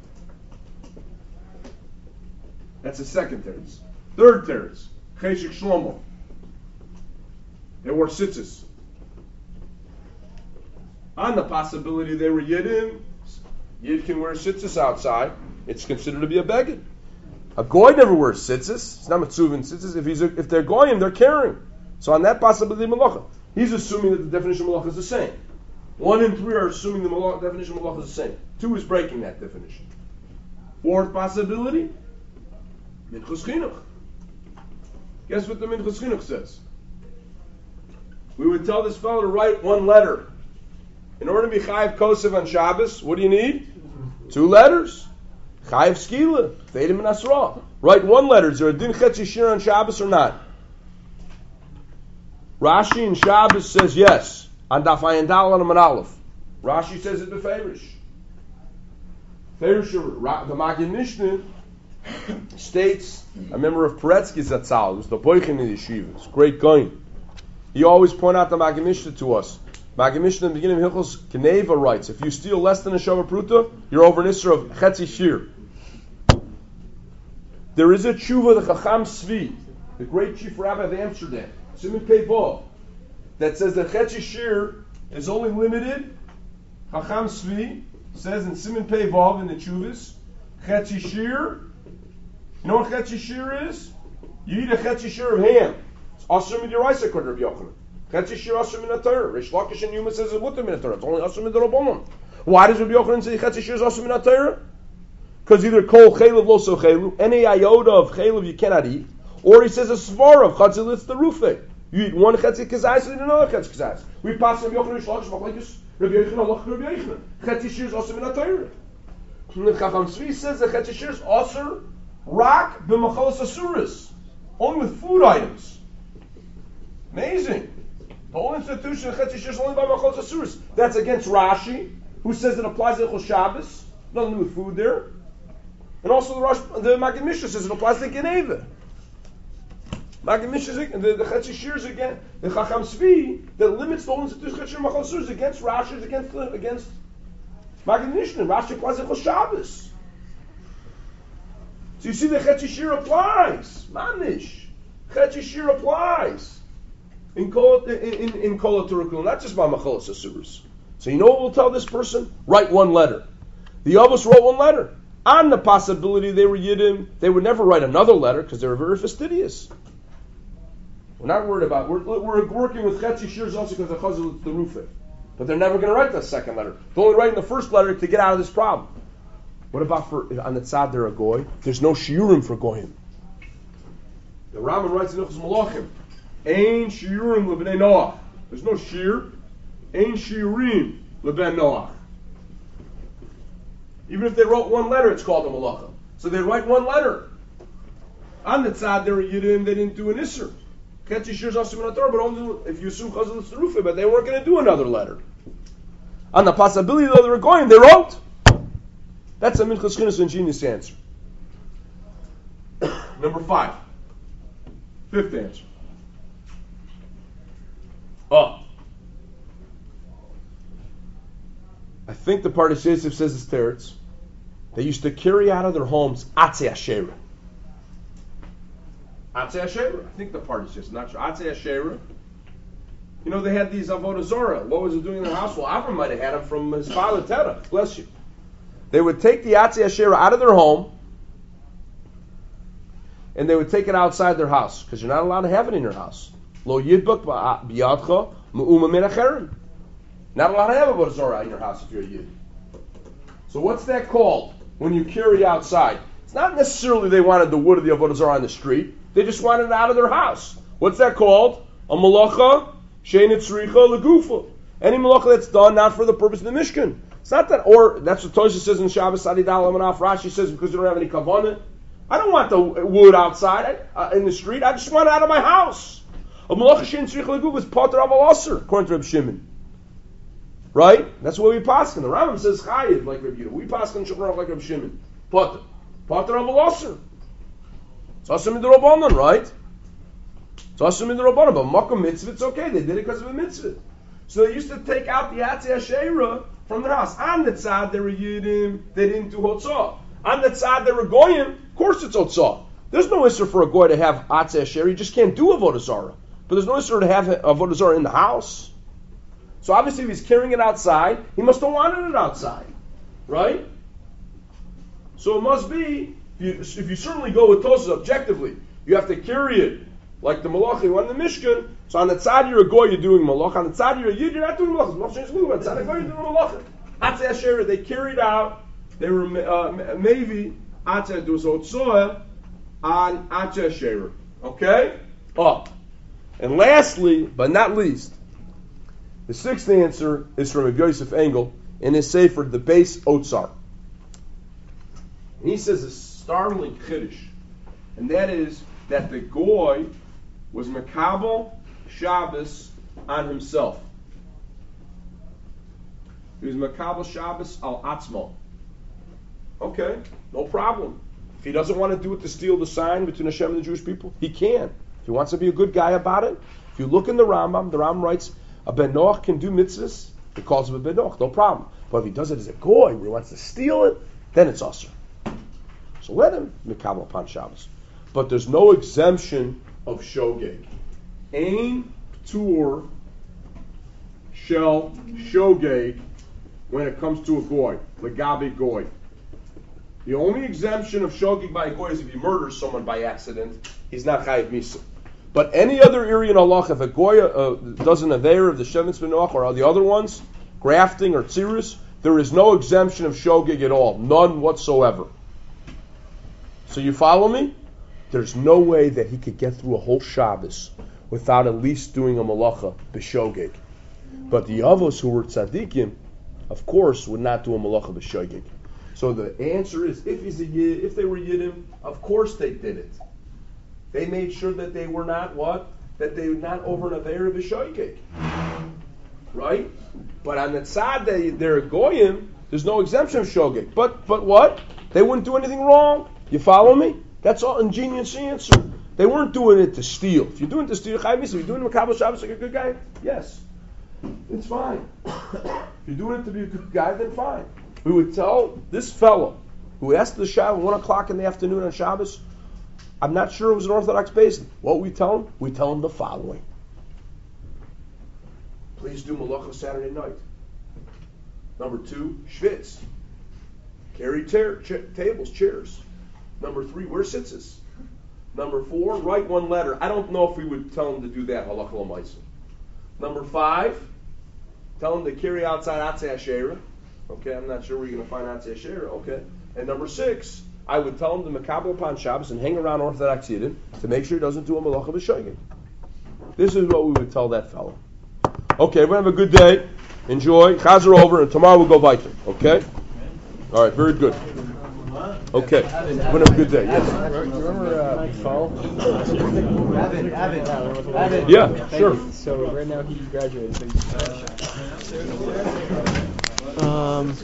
S1: That's the second teretz. Third teretz, Cheshik Shlomo. They wore tzitzis. On the possibility they were Yiddim, Yid can wear tzitzis outside. It's considered to be a beged. A goy never wears tzitzis. It's not mitzvah in tzitzis. If they're goyim, they're carrying. So on that possibility, malacha. He's assuming that the definition of malacha is the same. 1 and 3 are assuming the definition of malacha is the same. 2 is breaking that definition. 4th possibility, minchas chinuch. Guess what the minchas chinuch says? We would tell this fellow to write 1 letter. In order to be chayiv kosev on Shabbos, what do you need? 2 letters. Chayiv skila, Teidim and Asra. Write 1 letter. Is there a din chetzi shir on Shabbos or not? Rashi in Shabbos says yes. On Daf Ayin Dal on Amud Aleph. Rashi says it beferish. The Maggid Mishnah states, a member of Paretsky Zatzal, who's the boichin in the yeshiva, it's a great guy. He always point out the Maggid Mishnah to us. Maggid Mishnah in the beginning of Hilchos Geneva writes, if you steal less than a Shava Pruta, you're over an Isra of Chetzi Shir. There is a tshuva, the Chacham Svi, the great chief rabbi of Amsterdam, Simon Pei Vav, that says that Chetz Yashir is only limited. Chacham Svi says in Simon Pei Vav in the Chuvas, Chetz Yashir. You know what Chetz Yashir is? You eat a Chetz Yashir of ham. It's Asur Midiraisa according to Rabbi Yochanan. Chetz Yashir Asur Min HaTorah. Rish Lakish and Yuma says it's Mutter Min HaTorah. It's only Asur Midirabanan. Why does Rabbi Yochanan say Chetz Yashir is Asur Min HaTorah? Because either Kol Chaylev Lo So Chaylev, any iota of Chaylev you cannot eat, or he says a Svar of Chatzilitz the Rufe. You eat one Chetz Kazais and another Chetz Kazais. We pass Rabbi Yochanan Rish Lakish Machlekes Rabbi Yochanan Allah Rabbi Yochanan. Chetz Yashir is Asur Min HaTorah. The Chacham Tzvi says that Chetz Yashir is Asur Rak b'machalas asuris, only with food items. Amazing. The whole institution of Chetz Yashir is only by machalas asuris. That's against Rashi, who says it applies to Eichel Shabbos, nothing to do with food there. And also the Maggid Mishnah says it applies to Geneva. Maggid Mishnah, the Chetz Yashir is against the Chacham Tzvi that limits the whole institution of Chetz Yashir machalas asuris against Rashi, against Maggid Mishnah. Rashi applies to Eichel Shabbos. So you see the Chetz Yashir applies. Manish. Chetz Yashir applies. In Kol HaTorah, not just by Machalas Asuros. So you know what we'll tell this person? Write one letter. The Avos wrote one letter. On the possibility they were Yiddim, they would never write another letter because they were very fastidious. We're not worried about it. We're working with Chetz Yashir also because the Chazal is the Rufeh. But they're never going to write the second letter. They're only writing the first letter to get out of this problem. What about on the tzad they're a goy? There's no shiurim for goyim. The Rambam writes in Ilchos Malachim, Ein shiurim lebnei Noach. There's no shir. Ein shiurim leben Noach. Even if they wrote one letter, it's called a malacha. So they write one letter. On the tzad they're a yiddim, they didn't do an isser. Chetz Yashir is also min HaTorah, but only if you assume Chazal it's the Rufeh, but they weren't going to do another letter. On the possibility though they were going, they wrote. That's a Minchas Chinuch ingenious answer. Number 5. Fifth answer. I think the Pardes Yosef says it's teretz. They used to carry out of their homes Atzei Asherah. Atzei Asherah. I think the Pardes Yosef, not sure. Atzei Asherah. You know, they had these Avodah Zorah. What was it doing in their house? Well, Avram might have had them from his father Terah. Bless you. They would take the Atzei Asherah out of their home and they would take it outside their house because you're not allowed to have it in your house. Lo yidbak biyadcha me'uma min acherim. Not allowed to have a Avodah Zorah in your house if you're a Yid. So what's that called when you carry outside? It's not necessarily they wanted the wood of the Avodah Zorah on the street. They just wanted it out of their house. What's that called? A malacha she'enit tzricha legufa. Any malacha that's done not for the purpose of the Mishkan. It's not that, or that's what Tosha says in Shabbos Adidal Amanaf. Rashi says because you don't have any kavanah. I don't want the wood outside in the street. I just want it out of my house. A malacha she'enit tzricha legufa is pater aval aser, according to Reb Shimon. Right? That's what we paskin. The Rambam says chayiv like Reb Yehuda. We paskin Shulchan Aruch like Reb Shimon. Pater aval aser. It's aser midrabanan, right? It's aser midrabanan. But makom mitzvah, it's okay. They did it because of a mitzvah. So they used to take out the Atzei Asherah from their house. On the tzad they were Yidim, they didn't do Hotzah. On the tzad they were Goyim, of course it's Hotzah. There's no issur for a Goy to have Atzei Asherah, you just can't do Avodah Zarah. But there's no issur to have Avodah Zarah in the house. So obviously if he's carrying it outside, he must have wanted it outside. Right? So it must be, if you certainly go with Tosas objectively, you have to carry it like the Malach you want in the Mishkan. So on the tzad you're a goy, you're doing malach. On the tzad you're a yid, you're not doing malach. On the tzad you're doing malach. Atzei Asherah, they carried out. They were maybe Atzei. There was Otzoah on Atzei Asherah. Okay. And lastly, but not least, the sixth answer is from Rabbi Yosef Engel in his sefer, the base Otzar. And he says a startling chiddush, and that is that the goy was makabel Shabbos on himself. He was makabel Shabbos al atzmo. Okay, no problem. If he doesn't want to do it to steal the sign between Hashem and the Jewish people, he can. If he wants to be a good guy about it, if you look in the Rambam writes, a ben Noach can do mitzvahs, he calls him a ben Noach, no problem. But if he does it as a goy, where he wants to steal it, then it's usher. So let him makabel upon Shabbos. But there's no exemption of shogeg. Ein ptur shel shogeg when it comes to a goy, legabe goy. The only exemption of shogeg by a goy is if he murders someone by accident. He's not chayiv misa. But any other area in halach, if a goy does an aveir of the shemitz b'noach or the other ones, grafting or tzirus, there is no exemption of shogeg at all, none whatsoever. So you follow me? There's no way that he could get through a whole Shabbos without at least doing a malacha b'shogeg. But the avos who were tzaddikim, of course, would not do a malacha b'shogeg. So the answer is, if they were Yiddim, of course they did it. They made sure that they were not what? That they were not over an aveir of b'shogeg. Right? But on the tzad, they're goyim, there's no exemption of shogeg. But what? They wouldn't do anything wrong. You follow me? That's all ingenious answer. They weren't doing it to steal. If you're doing it to steal, if you're doing it to Makabel Shabbos like a good guy, yes. It's fine. If you're doing it to be a good guy, then fine. We would tell this fellow who asked the Shabbos 1 o'clock in the afternoon on Shabbos, I'm not sure it was an Orthodox basin. What we tell him? We tell him the following. Please do malacha Saturday night. Number 2, schwitz. Carry tables, chairs. Number 3, wear tzitzis. Number 4, write 1 letter. I don't know if we would tell him to do that, halacha l'maisa. Number 5, tell him to carry outside Atzei Asherah. Okay, I'm not sure where you're going to find Atzei Asherah. Okay. And number 6, I would tell him to makabel upon Shabbos and hang around Orthodox Yidden to make sure he doesn't do a malacha b'shogeg. This is what we would tell that fellow. Okay, everyone have a good day. Enjoy. Chazer over, and tomorrow we'll go weiter. Okay? All right, very good. Okay, everyone have a good day. Yes.
S8: Do you remember Paul?
S4: Evan.
S1: Yeah, sure.
S8: So right now he graduated. So